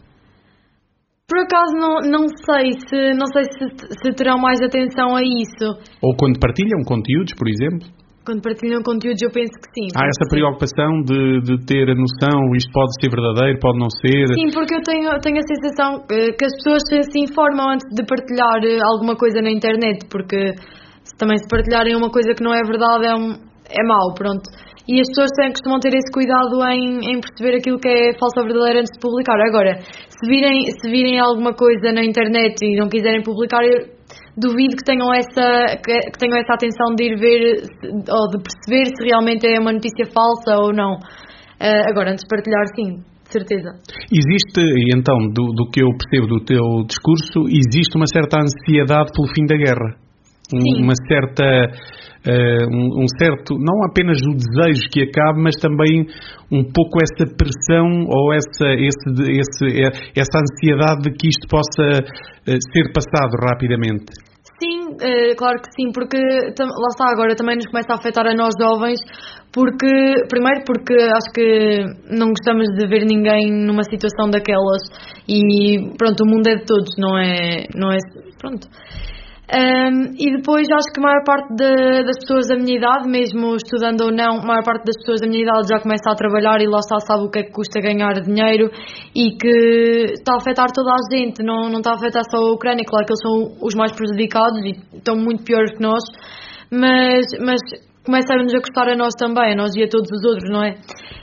Por acaso não, não sei, se, não sei se, se terão mais atenção a isso. Ou quando partilham conteúdos, por exemplo? Quando partilham conteúdos eu penso que sim. Há essa preocupação de, de ter a noção, isto pode ser verdadeiro, pode não ser? Sim, porque eu tenho, tenho a sensação que as pessoas se informam antes de partilhar alguma coisa na internet, porque... também se partilharem uma coisa que não é verdade é, um, é mau, pronto. E as pessoas têm, costumam ter esse cuidado em, em perceber aquilo que é falso ou verdadeiro antes de publicar. Agora, se virem, se virem alguma coisa na internet e não quiserem publicar, eu duvido que tenham essa, que, que tenham essa atenção de ir ver ou de perceber se realmente é uma notícia falsa ou não. Uh, agora, antes de partilhar, sim. Certeza. Existe, e então, do, do que eu percebo do teu discurso, existe uma certa ansiedade pelo fim da guerra. Um, uma certa, uh, um, um certo, não apenas o desejo que acabe, mas também um pouco essa pressão ou essa, esse, esse, essa ansiedade de que isto possa uh, ser passado rapidamente. Sim, uh, claro que sim, porque lá está, agora também nos começa a afetar a nós jovens, porque, primeiro porque acho que não gostamos de ver ninguém numa situação daquelas e pronto, o mundo é de todos, não é, não é, pronto. Um, e depois acho que a maior parte de, das pessoas da minha idade, mesmo estudando ou não, a maior parte das pessoas da minha idade já começa a trabalhar e lá está, sabe o que é que custa ganhar dinheiro e que está a afetar toda a gente, não, não está a afetar só a Ucrânia. Claro que eles são os mais prejudicados e estão muito piores que nós, mas, mas começa-nos a custar a nós também, a nós e a todos os outros, não é?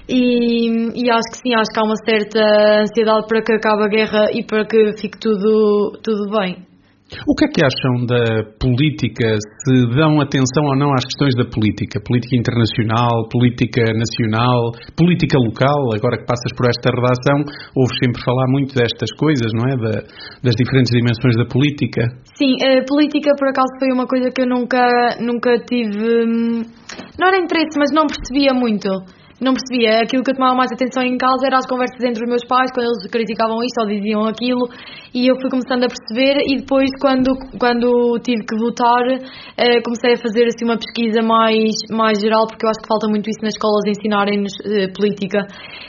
E, e acho que sim, acho que há uma certa ansiedade para que acabe a guerra e para que fique tudo, tudo bem. O que é que acham da política? Se dão atenção ou não às questões da política? Política internacional, política nacional, política local? Agora que passas por esta redação, ouves sempre falar muito destas coisas, não é? Da, das diferentes dimensões da política. Sim, a política por acaso foi uma coisa que eu nunca, nunca tive... Não era interesse, mas não percebia muito. Não percebia. Aquilo que eu tomava mais atenção em casa era as conversas entre os meus pais, quando eles criticavam isto ou diziam aquilo, e eu fui começando a perceber, e depois quando, quando tive que votar, eh, comecei a fazer assim uma pesquisa mais, mais geral, porque eu acho que falta muito isso nas escolas, ensinarem-nos eh, política,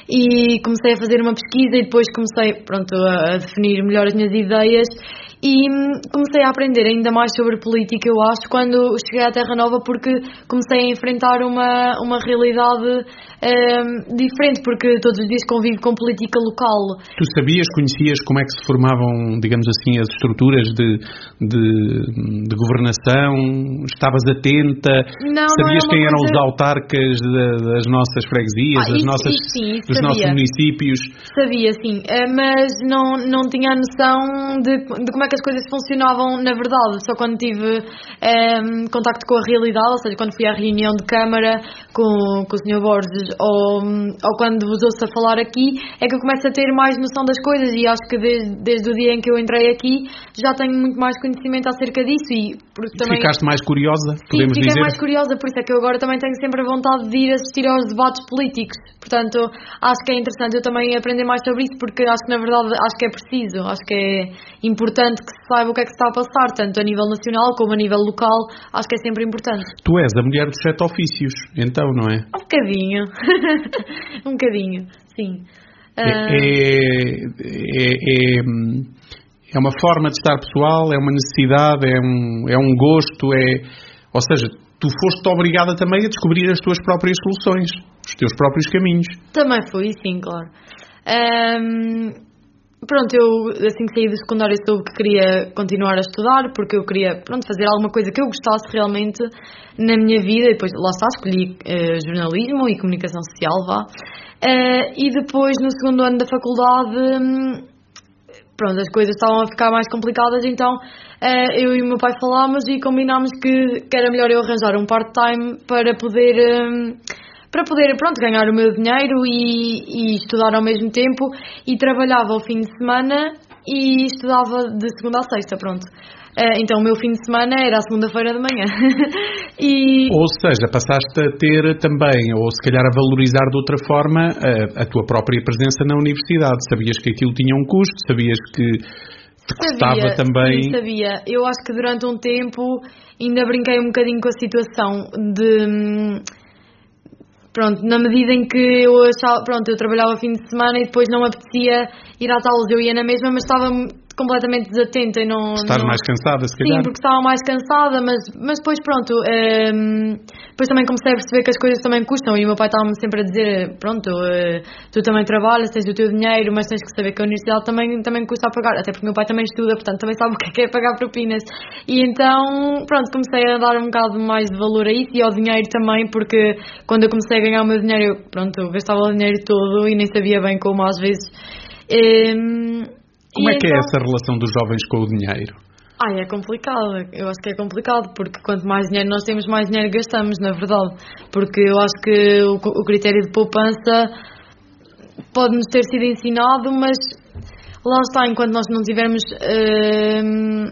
e comecei a fazer uma pesquisa e depois comecei, pronto, a, a definir melhor as minhas ideias. E comecei a aprender ainda mais sobre política, eu acho, quando cheguei à Terra Nova, porque comecei a enfrentar uma, uma realidade um, diferente, porque todos os dias convivo com política local. Tu sabias, conhecias como é que se formavam, digamos assim, as estruturas de, de, de governação? Estavas atenta? Não, sabias não quem eram coisa... os autarcas de, das nossas freguesias, ah, das isso, nossas, isso, sim, isso dos sabia. nossos municípios? Sabia, sim, mas não, não tinha a noção de, de como é que as coisas funcionavam na verdade, só quando tive um, contacto com a realidade, ou seja, quando fui à reunião de Câmara com, com o senhor Borges, ou, ou quando vos ouço a falar aqui, é que eu começo a ter mais noção das coisas, e acho que desde, desde o dia em que eu entrei aqui já tenho muito mais conhecimento acerca disso. E também... Ficaste mais curiosa, Sim, podemos fiquei dizer? mais curiosa, por isso é que eu agora também tenho sempre a vontade de ir assistir aos debates políticos, portanto acho que é interessante eu também aprender mais sobre isso, porque acho que na verdade acho que é preciso, acho que é importante que se saiba o que é que se está a passar, tanto a nível nacional como a nível local, acho que é sempre importante. Tu és a mulher dos sete ofícios, então, não é? Um bocadinho, um bocadinho, sim. É, é, é, é, é uma forma de estar pessoal, é uma necessidade, é um, é um gosto, é, ou seja, tu foste obrigada também a descobrir as tuas próprias soluções, os teus próprios caminhos. Também fui, sim, claro. Um... Pronto, eu assim que saí do secundário soube que queria continuar a estudar, porque eu queria, pronto, fazer alguma coisa que eu gostasse realmente na minha vida, e depois lá está, escolhi uh, jornalismo e comunicação social, vá. Uh, e depois no segundo ano da faculdade, um, pronto, as coisas estavam a ficar mais complicadas, então uh, eu e o meu pai falámos e combinámos que, que era melhor eu arranjar um part-time para poder, um, para poder pronto, ganhar o meu dinheiro e, e estudar ao mesmo tempo, e trabalhava ao fim de semana e estudava de segunda a sexta, pronto. Uh, então o meu fim de semana era a segunda-feira de manhã. e... Ou seja, passaste a ter também, ou se calhar a valorizar de outra forma, a, a tua própria presença na universidade. Sabias que aquilo tinha um custo, sabias que te custava também... Sim, sabia. Eu acho que durante um tempo ainda brinquei um bocadinho com a situação de... Pronto, na medida em que eu achava, pronto, eu trabalhava fim de semana e depois não me apetecia ir às aulas, eu ia na mesma, mas estava completamente desatenta e não... Estar não... mais cansada, se calhar. Sim, porque estava mais cansada, mas, mas depois pronto, um, depois também comecei a perceber que as coisas também custam, e o meu pai estava-me sempre a dizer, pronto, uh, tu também trabalhas, tens o teu dinheiro, mas tens que saber que a universidade também, também custa a pagar, até porque o meu pai também estuda, portanto também sabe o que é, que é pagar propinas, e então, pronto, comecei a dar um bocado mais de valor a isso e ao dinheiro também, porque quando eu comecei a ganhar o meu dinheiro, eu, pronto, eu gastava o dinheiro todo e nem sabia bem como às vezes. Um, Como e é que então... é essa relação dos jovens com o dinheiro? Ai, é complicado, eu acho que é complicado, porque quanto mais dinheiro nós temos, mais dinheiro gastamos, na verdade, porque eu acho que o, o critério de poupança pode-nos ter sido ensinado, mas lá está, enquanto nós não tivermos hum,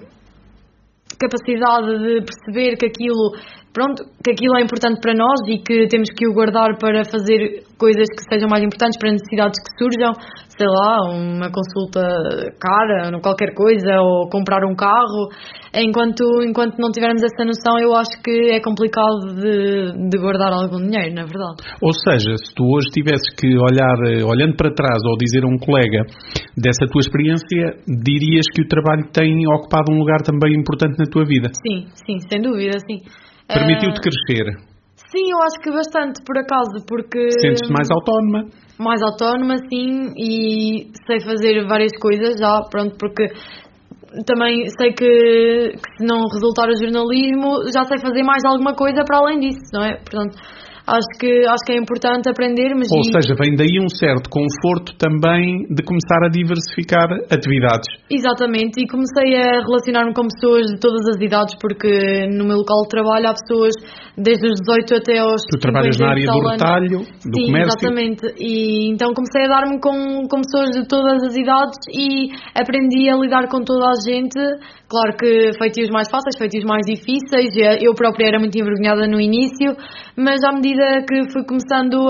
capacidade de perceber que aquilo, pronto, que aquilo é importante para nós e que temos que o guardar para fazer coisas que sejam mais importantes, para necessidades que surjam, sei lá, uma consulta cara, qualquer coisa, ou comprar um carro. Enquanto, enquanto não tivermos essa noção, eu acho que é complicado de, de guardar algum dinheiro, na verdade. Ou seja, se tu hoje tivesses que olhar, olhando para trás, ou dizer a um colega dessa tua experiência, dirias que o trabalho tem ocupado um lugar também importante na tua vida? Sim, sim, sem dúvida, sim. Permitiu-te uh... crescer? Sim, eu acho que bastante, por acaso, porque... Sentes-te mais autónoma? Mais autónoma, sim, e sei fazer várias coisas já, pronto, porque também sei que, que se não resultar o jornalismo, já sei fazer mais alguma coisa para além disso, não é? Portanto, acho que, acho que é importante aprender, mas... Ou e... seja, vem daí um certo conforto também de começar a diversificar atividades. Exatamente, e comecei a relacionar-me com pessoas de todas as idades, porque no meu local de trabalho há pessoas desde os dezoito até aos... Tu trabalhas na área do retalho, do Sim, comércio. Exatamente, e então comecei a dar-me com, com pessoas de todas as idades e aprendi a lidar com toda a gente. Claro que feitios mais fáceis, feitios mais difíceis, eu própria era muito envergonhada no início, mas à medida que fui começando a,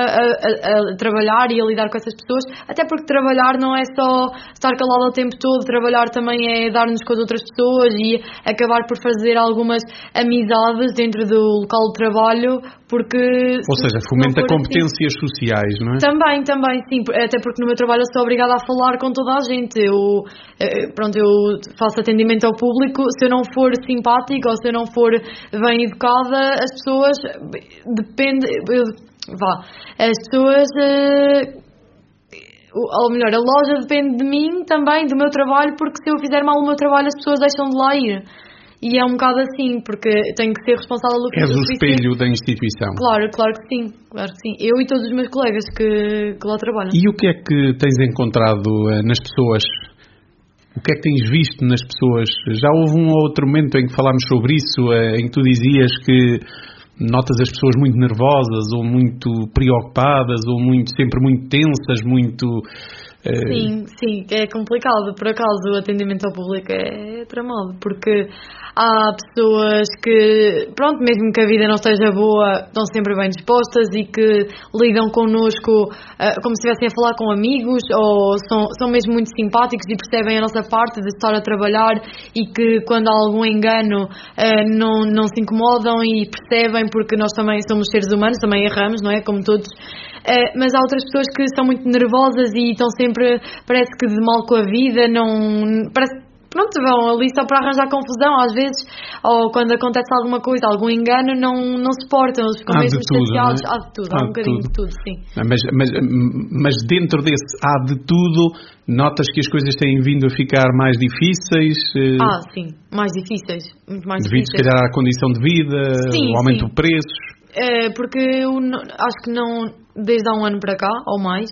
a, a trabalhar e a lidar com essas pessoas, até porque trabalhar não é só estar calado o tempo todo, trabalhar também é dar-nos com as outras pessoas e acabar por fazer algumas amizades dentro do local de trabalho, porque... Ou seja, fomenta competências assim, sociais, não é? Também, também, sim, até porque no meu trabalho eu sou obrigada a falar com toda a gente, eu, pronto, eu faço atendimento ao público, se eu não for simpática ou se eu não for bem educada, as pessoas, depende, eu, vá, as pessoas... ou melhor, a loja depende de mim também, do meu trabalho, porque se eu fizer mal o meu trabalho as pessoas deixam de lá ir. E é um bocado assim, porque tenho que ser responsável do que És o espelho da instituição. Claro, claro que sim, claro que sim. Eu e todos os meus colegas que, que lá trabalham. E o que é que tens encontrado uh, nas pessoas? O que é que tens visto nas pessoas? Já houve um ou outro momento em que falámos sobre isso, uh, em que tu dizias que notas as pessoas muito nervosas ou muito preocupadas ou muito, sempre muito tensas, muito... Uh... Sim, sim, é complicado. Por acaso o atendimento ao público é tramado, porque há pessoas que, pronto, mesmo que a vida não esteja boa, estão sempre bem dispostas e que lidam connosco uh, como se estivessem a falar com amigos, ou são, são mesmo muito simpáticos e percebem a nossa parte de estar a trabalhar, e que quando há algum engano uh, não, não se incomodam e percebem, porque nós também somos seres humanos, também erramos, não é? Como todos. Uh, mas há outras pessoas que são muito nervosas e estão sempre, parece que de mal com a vida, não, parece, pronto, vão ali só para arranjar confusão às vezes, ou quando acontece alguma coisa, algum engano, não, não se portam, eles ficam há mesmo chateados. É? Há de tudo, há, há um bocadinho de tudo, sim. Mas, mas, mas dentro desse há de tudo, notas que as coisas têm vindo a ficar mais difíceis? Ah, sim, mais difíceis, muito mais devido difíceis. se calhar à condição de vida, sim, o aumento sim. de preços? É, porque eu não, acho que não, desde há um ano para cá, ou mais,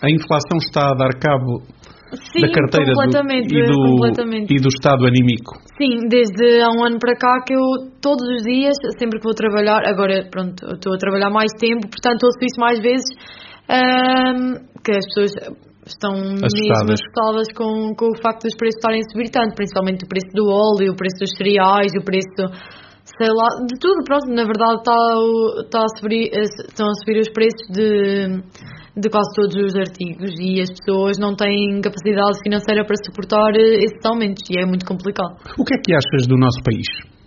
A inflação está a dar cabo Sim, da carteira completamente, do, e, do, completamente. e do estado anímico. Sim, desde há um ano para cá que eu todos os dias, sempre que vou trabalhar, agora pronto, eu estou a trabalhar mais tempo, portanto ouço isso mais vezes, um, que as pessoas estão mesmo assustadas com, com o facto dos preços estarem a subir tanto, principalmente o preço do óleo, o preço dos cereais, o preço, sei lá, de tudo, pronto, na verdade está, está a subir, estão a subir os preços de... de quase todos os artigos e as pessoas não têm capacidade financeira para suportar esses aumentos e é muito complicado. O que é que achas do nosso país?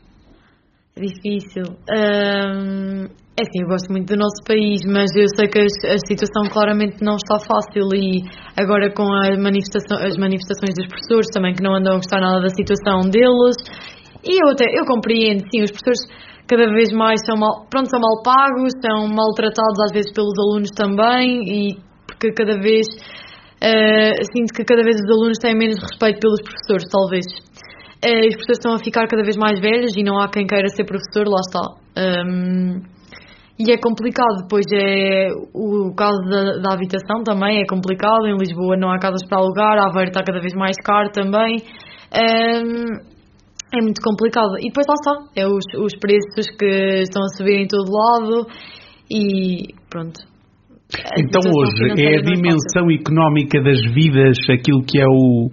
É difícil. Hum, é assim, eu gosto muito do nosso país, mas eu sei que a, a situação claramente não está fácil e agora com a manifestação, as manifestações dos professores também que não andam a gostar nada da situação deles e eu até, eu compreendo, sim, os professores cada vez mais são mal, pronto, são mal pagos, são maltratados às vezes pelos alunos também e porque cada vez uh, sinto que cada vez os alunos têm menos respeito pelos professores, talvez. Uh, os professores estão a ficar cada vez mais velhos e não há quem queira ser professor, lá está. Um, e é complicado, depois é o caso da, da habitação também é complicado, em Lisboa não há casas para alugar, a Aveiro está cada vez mais caro também. Um, É muito complicado. E depois lá está. É os, os preços que estão a subir em todo lado e pronto. Então hoje é a dimensão económica das vidas aquilo que é o,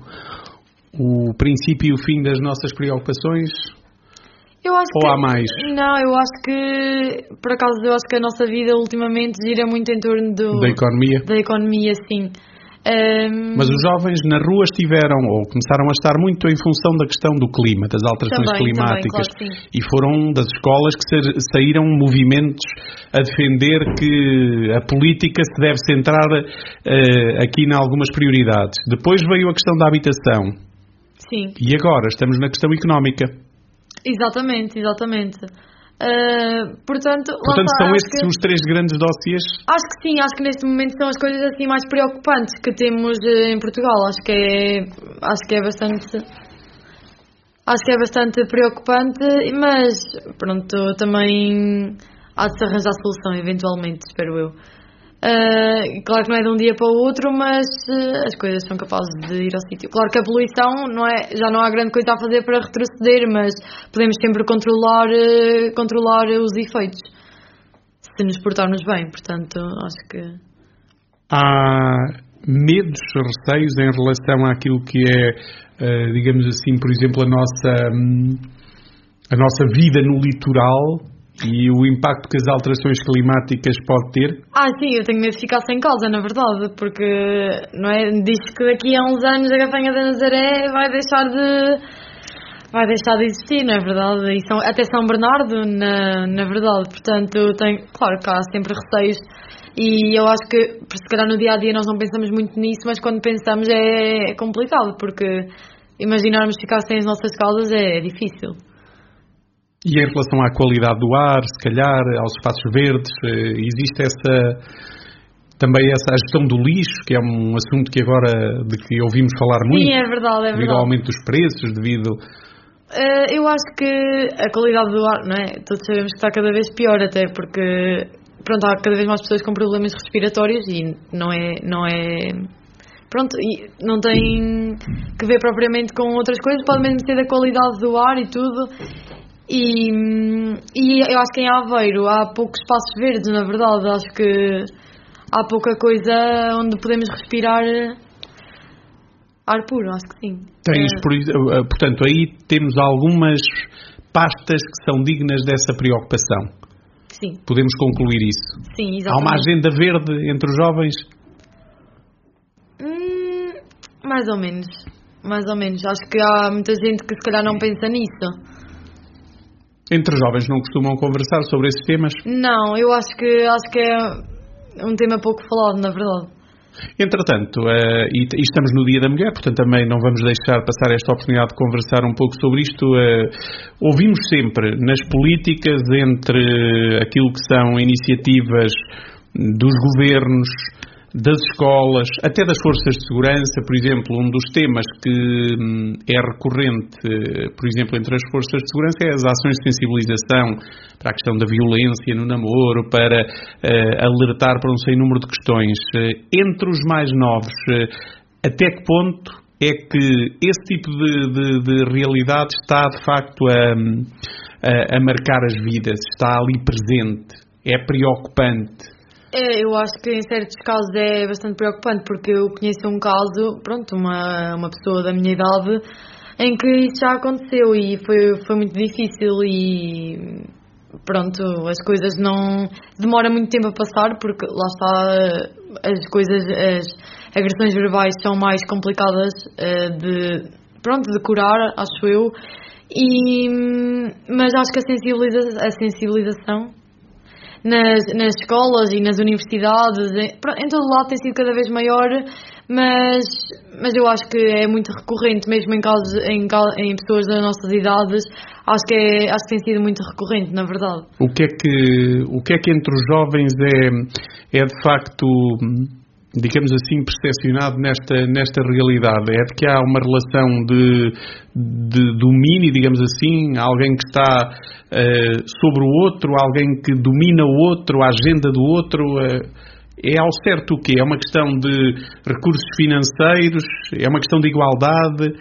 o princípio e o fim das nossas preocupações? Eu acho Ou que, há mais? Não, eu acho que, por acaso, eu acho que a nossa vida ultimamente gira muito em torno do, da economia. Da economia, sim. Um... Mas os jovens na rua estiveram ou começaram a estar muito em função da questão do clima, das alterações também, climáticas também, claro, e foram das escolas que saíram movimentos a defender que a política se deve centrar uh, aqui em algumas prioridades. Depois veio a questão da habitação. Sim. E agora estamos na questão económica. Exatamente, exatamente. Uh, portanto, portanto lá, são estes que, os três grandes dossiês? Acho que sim, acho que neste momento são as coisas assim mais preocupantes que temos em Portugal. Acho que é, acho que é bastante acho que é bastante preocupante, mas pronto, também há de se arranjar solução eventualmente, espero eu. Uh, claro que não é de um dia para o outro, mas uh, as coisas são capazes de ir ao sítio. Claro que a poluição não é, já não há grande coisa a fazer para retroceder, mas podemos sempre controlar, uh, controlar os efeitos se nos portarmos bem, portanto acho que... Há medos, receios em relação àquilo que é, uh, digamos assim, por exemplo, a nossa, um, a nossa vida no litoral... E o impacto que as alterações climáticas pode ter? Ah, sim, eu tenho medo de ficar sem casa, na verdade, porque não é, diz que daqui a uns anos a Gafanha da Nazaré vai deixar de vai deixar de existir, não é verdade? E são, até São Bernardo, na, na verdade, portanto, eu tenho, claro que há sempre receios e eu acho que, se calhar no dia a dia nós não pensamos muito nisso, mas quando pensamos é, é complicado, porque imaginarmos ficar sem as nossas casas é, é difícil. E em relação à qualidade do ar, se calhar, aos espaços verdes, existe essa, também essa a gestão do lixo, que é um assunto que agora, de que ouvimos falar muito. Sim, é verdade, é verdade. Devido ao aumento dos preços, devido... Uh, eu acho que a qualidade do ar, não é? Todos sabemos que está cada vez pior, até porque, pronto, há cada vez mais pessoas com problemas respiratórios e não é... Não é... Pronto, e não tem que ver propriamente com outras coisas, pode mesmo ser da qualidade do ar e tudo... E, e eu acho que em Aveiro há poucos espaços verdes, na verdade. Acho que há pouca coisa onde podemos respirar ar puro, acho que sim. Tens, é. Portanto, aí temos algumas pastas que são dignas dessa preocupação. Sim. Podemos concluir isso. Sim, exatamente. Há uma agenda verde entre os jovens? Hum, mais ou menos. Mais ou menos. Acho que há muita gente que se calhar não pensa nisso. Entre os jovens não costumam conversar sobre esses temas? Não, eu acho que, acho que é um tema pouco falado, na verdade. Entretanto, uh, e, e estamos no Dia da Mulher, portanto também não vamos deixar passar esta oportunidade de conversar um pouco sobre isto. Uh, ouvimos sempre nas políticas, entre aquilo que são iniciativas dos governos, das escolas, até das forças de segurança. Por exemplo, um dos temas que hum, é recorrente, por exemplo, entre as forças de segurança é as ações de sensibilização para a questão da violência no namoro, para uh, alertar para um sem número de questões. Uh, entre os mais novos, uh, até que ponto é que esse tipo de, de, de realidade está, de facto, a, a, a marcar as vidas, está ali presente, é preocupante? É, eu acho que em certos casos é bastante preocupante, porque eu conheço um caso, pronto, uma, uma pessoa da minha idade, em que isso já aconteceu e foi, foi muito difícil e pronto, as coisas não... demora muito tempo a passar, porque lá está, as coisas, as agressões verbais são mais complicadas uh, de, pronto, de curar, acho eu, e, mas acho que a, sensibiliza, a sensibilização Nas, nas escolas e nas universidades, em, em todo lado tem sido cada vez maior, mas, mas eu acho que é muito recorrente, mesmo em, casos, em, em pessoas das nossas idades, acho que, é, acho que tem sido muito recorrente, na verdade. O que é que, o que, é que entre os jovens é, é de facto, digamos assim, percepcionado nesta, nesta realidade? É de que há uma relação de, de domínio, digamos assim, alguém que está uh, sobre o outro, alguém que domina o outro, a agenda do outro. Uh, é ao certo o quê? É uma questão de recursos financeiros? É uma questão de igualdade?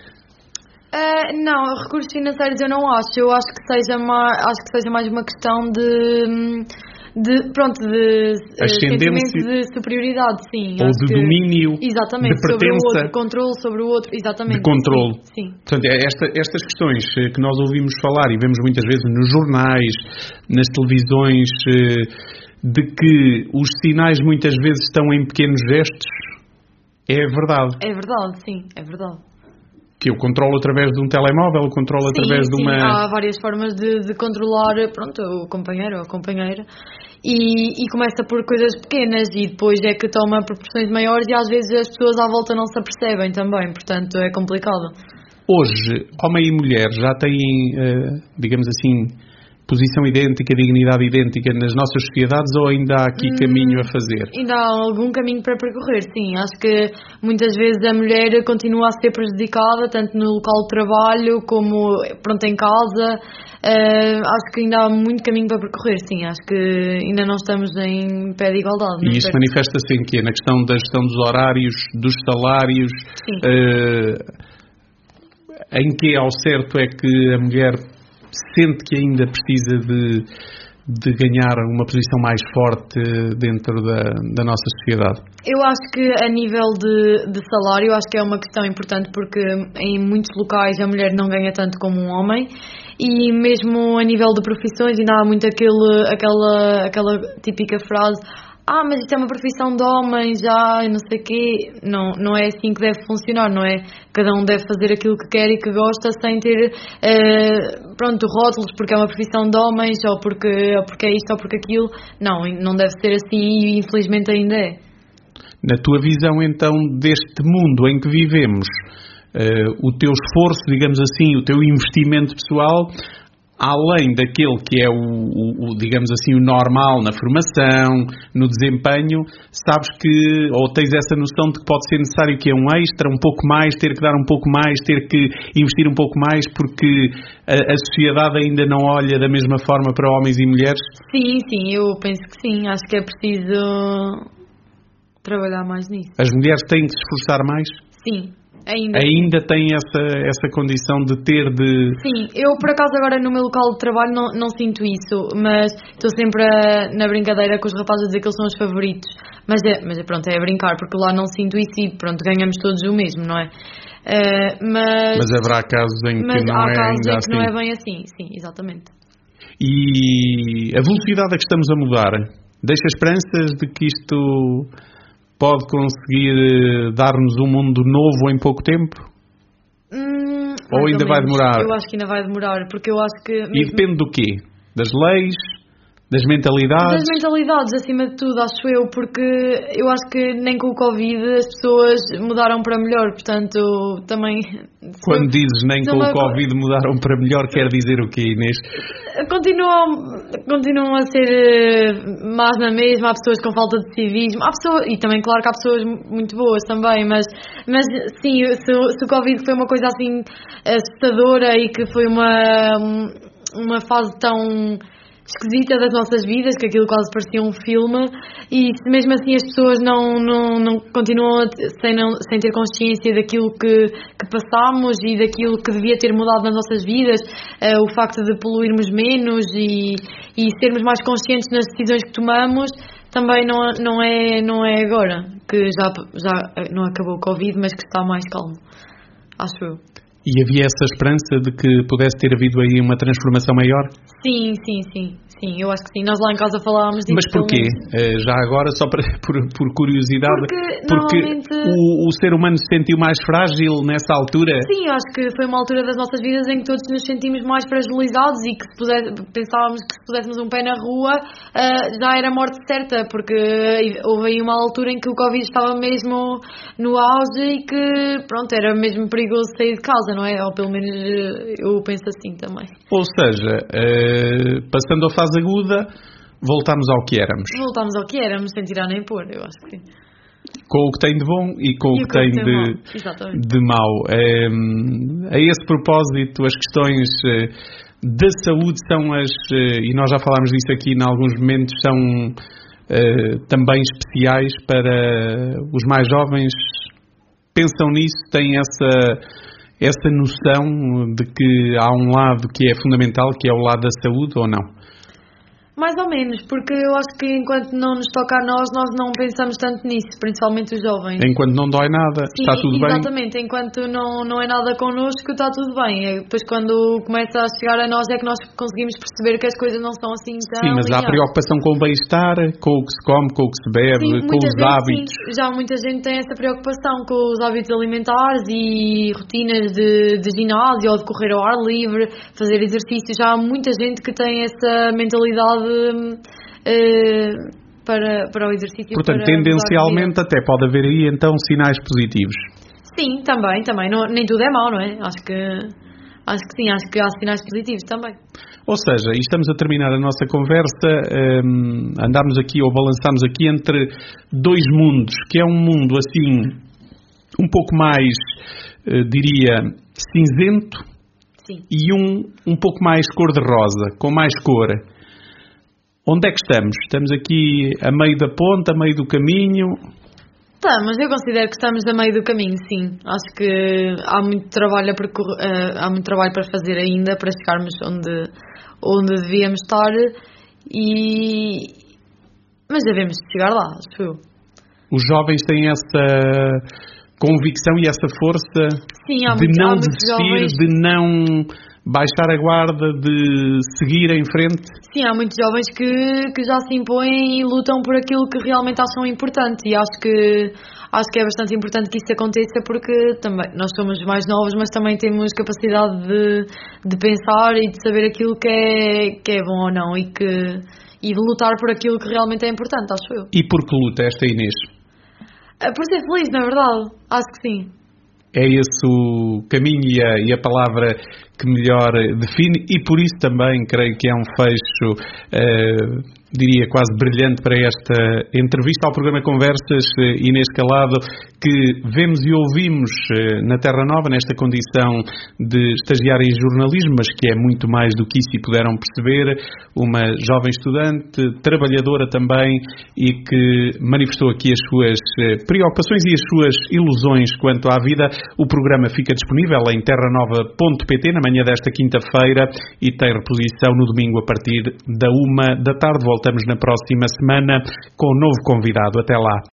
Uh, não, recursos financeiros eu não acho. Eu acho que seja mais, acho que seja mais uma questão de... De, pronto, de sentimento de superioridade, sim. Ou de que, domínio, exatamente, de pertença. Sobre o outro, controle sobre o outro, exatamente. De controle. Sim, sim. Portanto, esta, estas questões que nós ouvimos falar e vemos muitas vezes nos jornais, nas televisões, de que os sinais muitas vezes estão em pequenos gestos, é verdade. É verdade, sim, é verdade. Que eu controlo através de um telemóvel, eu controlo sim, através sim, de uma... há várias formas de, de controlar, pronto, o companheiro ou a companheira e, e começa por coisas pequenas e depois é que toma proporções maiores e às vezes as pessoas à volta não se apercebem também, portanto é complicado. Hoje, homem e mulher já têm, digamos assim, posição idêntica, dignidade idêntica nas nossas sociedades ou ainda há aqui hum, caminho a fazer? Ainda há algum caminho para percorrer, sim. Acho que muitas vezes a mulher continua a ser prejudicada, tanto no local de trabalho como pronto, em casa. Uh, acho que ainda há muito caminho para percorrer, sim. Acho que ainda não estamos em pé de igualdade. E isso manifesta-se em quê? Na questão da gestão dos horários, dos salários? Sim. Uh, em que ao certo é que a mulher sente que ainda precisa de, de ganhar uma posição mais forte dentro da, da nossa sociedade? Eu acho que a nível de, de salário, acho que é uma questão importante porque em muitos locais a mulher não ganha tanto como um homem e mesmo a nível de profissões ainda há muito aquele, aquela, aquela típica frase: ah, mas isto é uma profissão de homem, já, não sei o quê. Não, não é assim que deve funcionar, não é? Cada um deve fazer aquilo que quer e que gosta sem ter, uh, pronto, rótulos porque é uma profissão de homens ou porque, ou porque é isto ou porque aquilo. Não, não deve ser assim e infelizmente ainda é. Na tua visão, então, deste mundo em que vivemos, uh, o teu esforço, digamos assim, o teu investimento pessoal... além daquele que é o, o, o, digamos assim, o normal na formação, no desempenho, sabes que, ou tens essa noção de que pode ser necessário que é um extra, um pouco mais, ter que dar um pouco mais, ter que investir um pouco mais, porque a, a sociedade ainda não olha da mesma forma para homens e mulheres? Sim, sim, eu penso que sim. Acho que é preciso trabalhar mais nisso. As mulheres têm que se esforçar mais? Sim. Ainda, Ainda tem essa, essa condição de ter de... Sim, eu por acaso agora no meu local de trabalho não, não sinto isso, mas estou sempre a, na brincadeira com os rapazes a dizer que eles são os favoritos, mas é, mas é, pronto, é a brincar, porque lá não sinto isso e pronto, ganhamos todos o mesmo, não é? Uh, mas, mas haverá casos em que não há é casos ainda em que assim. não é bem assim, sim, exatamente. E a velocidade a que estamos a mudar deixa esperanças de que isto... pode conseguir dar-nos um mundo novo em pouco tempo? Hum, ou ainda ou vai demorar? Eu acho que ainda vai demorar, porque eu acho que... Mesmo... E depende do quê? Das leis? Das mentalidades? Das mentalidades, acima de tudo, acho eu, porque eu acho que nem com o Covid as pessoas mudaram para melhor, portanto, também... Quando dizes nem com o Covid mudaram para melhor, quer dizer o quê, Inês? Continuam, continuam a ser más na mesma, há pessoas com falta de civismo, há pessoas, e também claro que há pessoas muito boas também, mas, mas sim, se, se o Covid foi uma coisa assim assustadora e que foi uma, uma fase tão... esquisita das nossas vidas, que aquilo quase parecia um filme, e se mesmo assim as pessoas não, não, não continuam a, sem, não, sem ter consciência daquilo que, que passámos e daquilo que devia ter mudado nas nossas vidas, uh, o facto de poluirmos menos e, e sermos mais conscientes nas decisões que tomamos, também não, não, é, não é agora, que já, já não acabou o Covid, mas que está mais calmo, acho eu. E havia essa esperança de que pudesse ter havido aí uma transformação maior? Sim, sim, sim. Sim, eu acho que sim. Nós lá em casa falávamos disso. Mas porquê? Uh, já agora, só para, por, por curiosidade, porque, porque normalmente... o, o ser humano se sentiu mais frágil nessa altura? Sim, eu acho que foi uma altura das nossas vidas em que todos nos sentimos mais fragilizados e que se puser, pensávamos que se puséssemos um pé na rua uh, já era morte certa, porque houve aí uma altura em que o Covid estava mesmo no auge e que, pronto, era mesmo perigoso sair de casa, não é? Ou pelo menos eu penso assim também. Ou seja, uh, passando a fase aguda, voltámos ao que éramos. Voltámos ao que éramos, sem tirar nem pôr, eu acho que sim. Com o que tem de bom e com e o que tem de, de mau. Um, a esse propósito, as questões uh, da saúde são as, uh, e nós já falámos disso aqui em alguns momentos, são uh, também especiais para os mais jovens. Pensam nisso, têm essa, essa noção de que há um lado que é fundamental, que é o lado da saúde, ou não? Mais ou menos, porque eu acho que enquanto não nos toca a nós, nós não pensamos tanto nisso, principalmente os jovens. Enquanto não dói nada, sim, está tudo bem? Exatamente, enquanto não, não é nada connosco, está tudo bem. Depois quando começa a chegar a nós é que nós conseguimos perceber que as coisas não são assim tão Sim, mas lineares. Há preocupação com o bem-estar, com o que se come, com o que se bebe, sim, com os gente, hábitos. Sim. Já muita gente tem essa preocupação com os hábitos alimentares e rotinas de, de ginásio ou de correr ao ar livre, fazer exercício. Já há muita gente que tem essa mentalidade... Uh, para, para o exercício. Portanto, para tendencialmente até pode haver aí então sinais positivos. Sim, também, também. Não, nem tudo é mau, não é? Acho que, acho que sim, acho que há sinais positivos também. Ou seja, e estamos a terminar a nossa conversa, um, andámos aqui ou balançámos aqui entre dois mundos, que é um mundo assim um pouco mais, uh, diria, cinzento. Sim. E um um pouco mais cor-de-rosa, com mais cor. Onde é que estamos? Estamos aqui a meio da ponte, a meio do caminho? Estamos, eu considero que estamos a meio do caminho, sim. Acho que há muito trabalho a percorrer, uh, há muito trabalho para fazer ainda para chegarmos onde, onde devíamos estar, e... mas devemos chegar lá, acho eu. Os jovens têm essa convicção e essa força sim, há de muito, não há desistir, jovens... de não baixar a guarda, de seguir em frente? Sim, há muitos jovens que, que já se impõem e lutam por aquilo que realmente acham importante, e acho que, acho que é bastante importante que isso aconteça, porque também nós somos mais novos, mas também temos capacidade de, de pensar e de saber aquilo que é, que é bom ou não, e, que, e de lutar por aquilo que realmente é importante, acho eu. E por que luta esta Inês? Por ser feliz, não é verdade? Acho que sim. É esse o caminho e a, e a palavra que melhor define, e por isso também creio que é um fecho, uh, diria quase brilhante para esta entrevista ao programa Conversas, uh, Inês Calado, que vemos e ouvimos uh, na Terra Nova, nesta condição de estagiária em jornalismo, mas que é muito mais do que isso, e puderam perceber, uma jovem estudante, trabalhadora também, e que manifestou aqui as suas uh, preocupações e as suas ilusões quanto à vida. O programa fica disponível em terra nova ponto pt na manhã desta quinta-feira e tem reposição no domingo a partir da uma da tarde. Voltamos na próxima semana com um novo convidado. Até lá.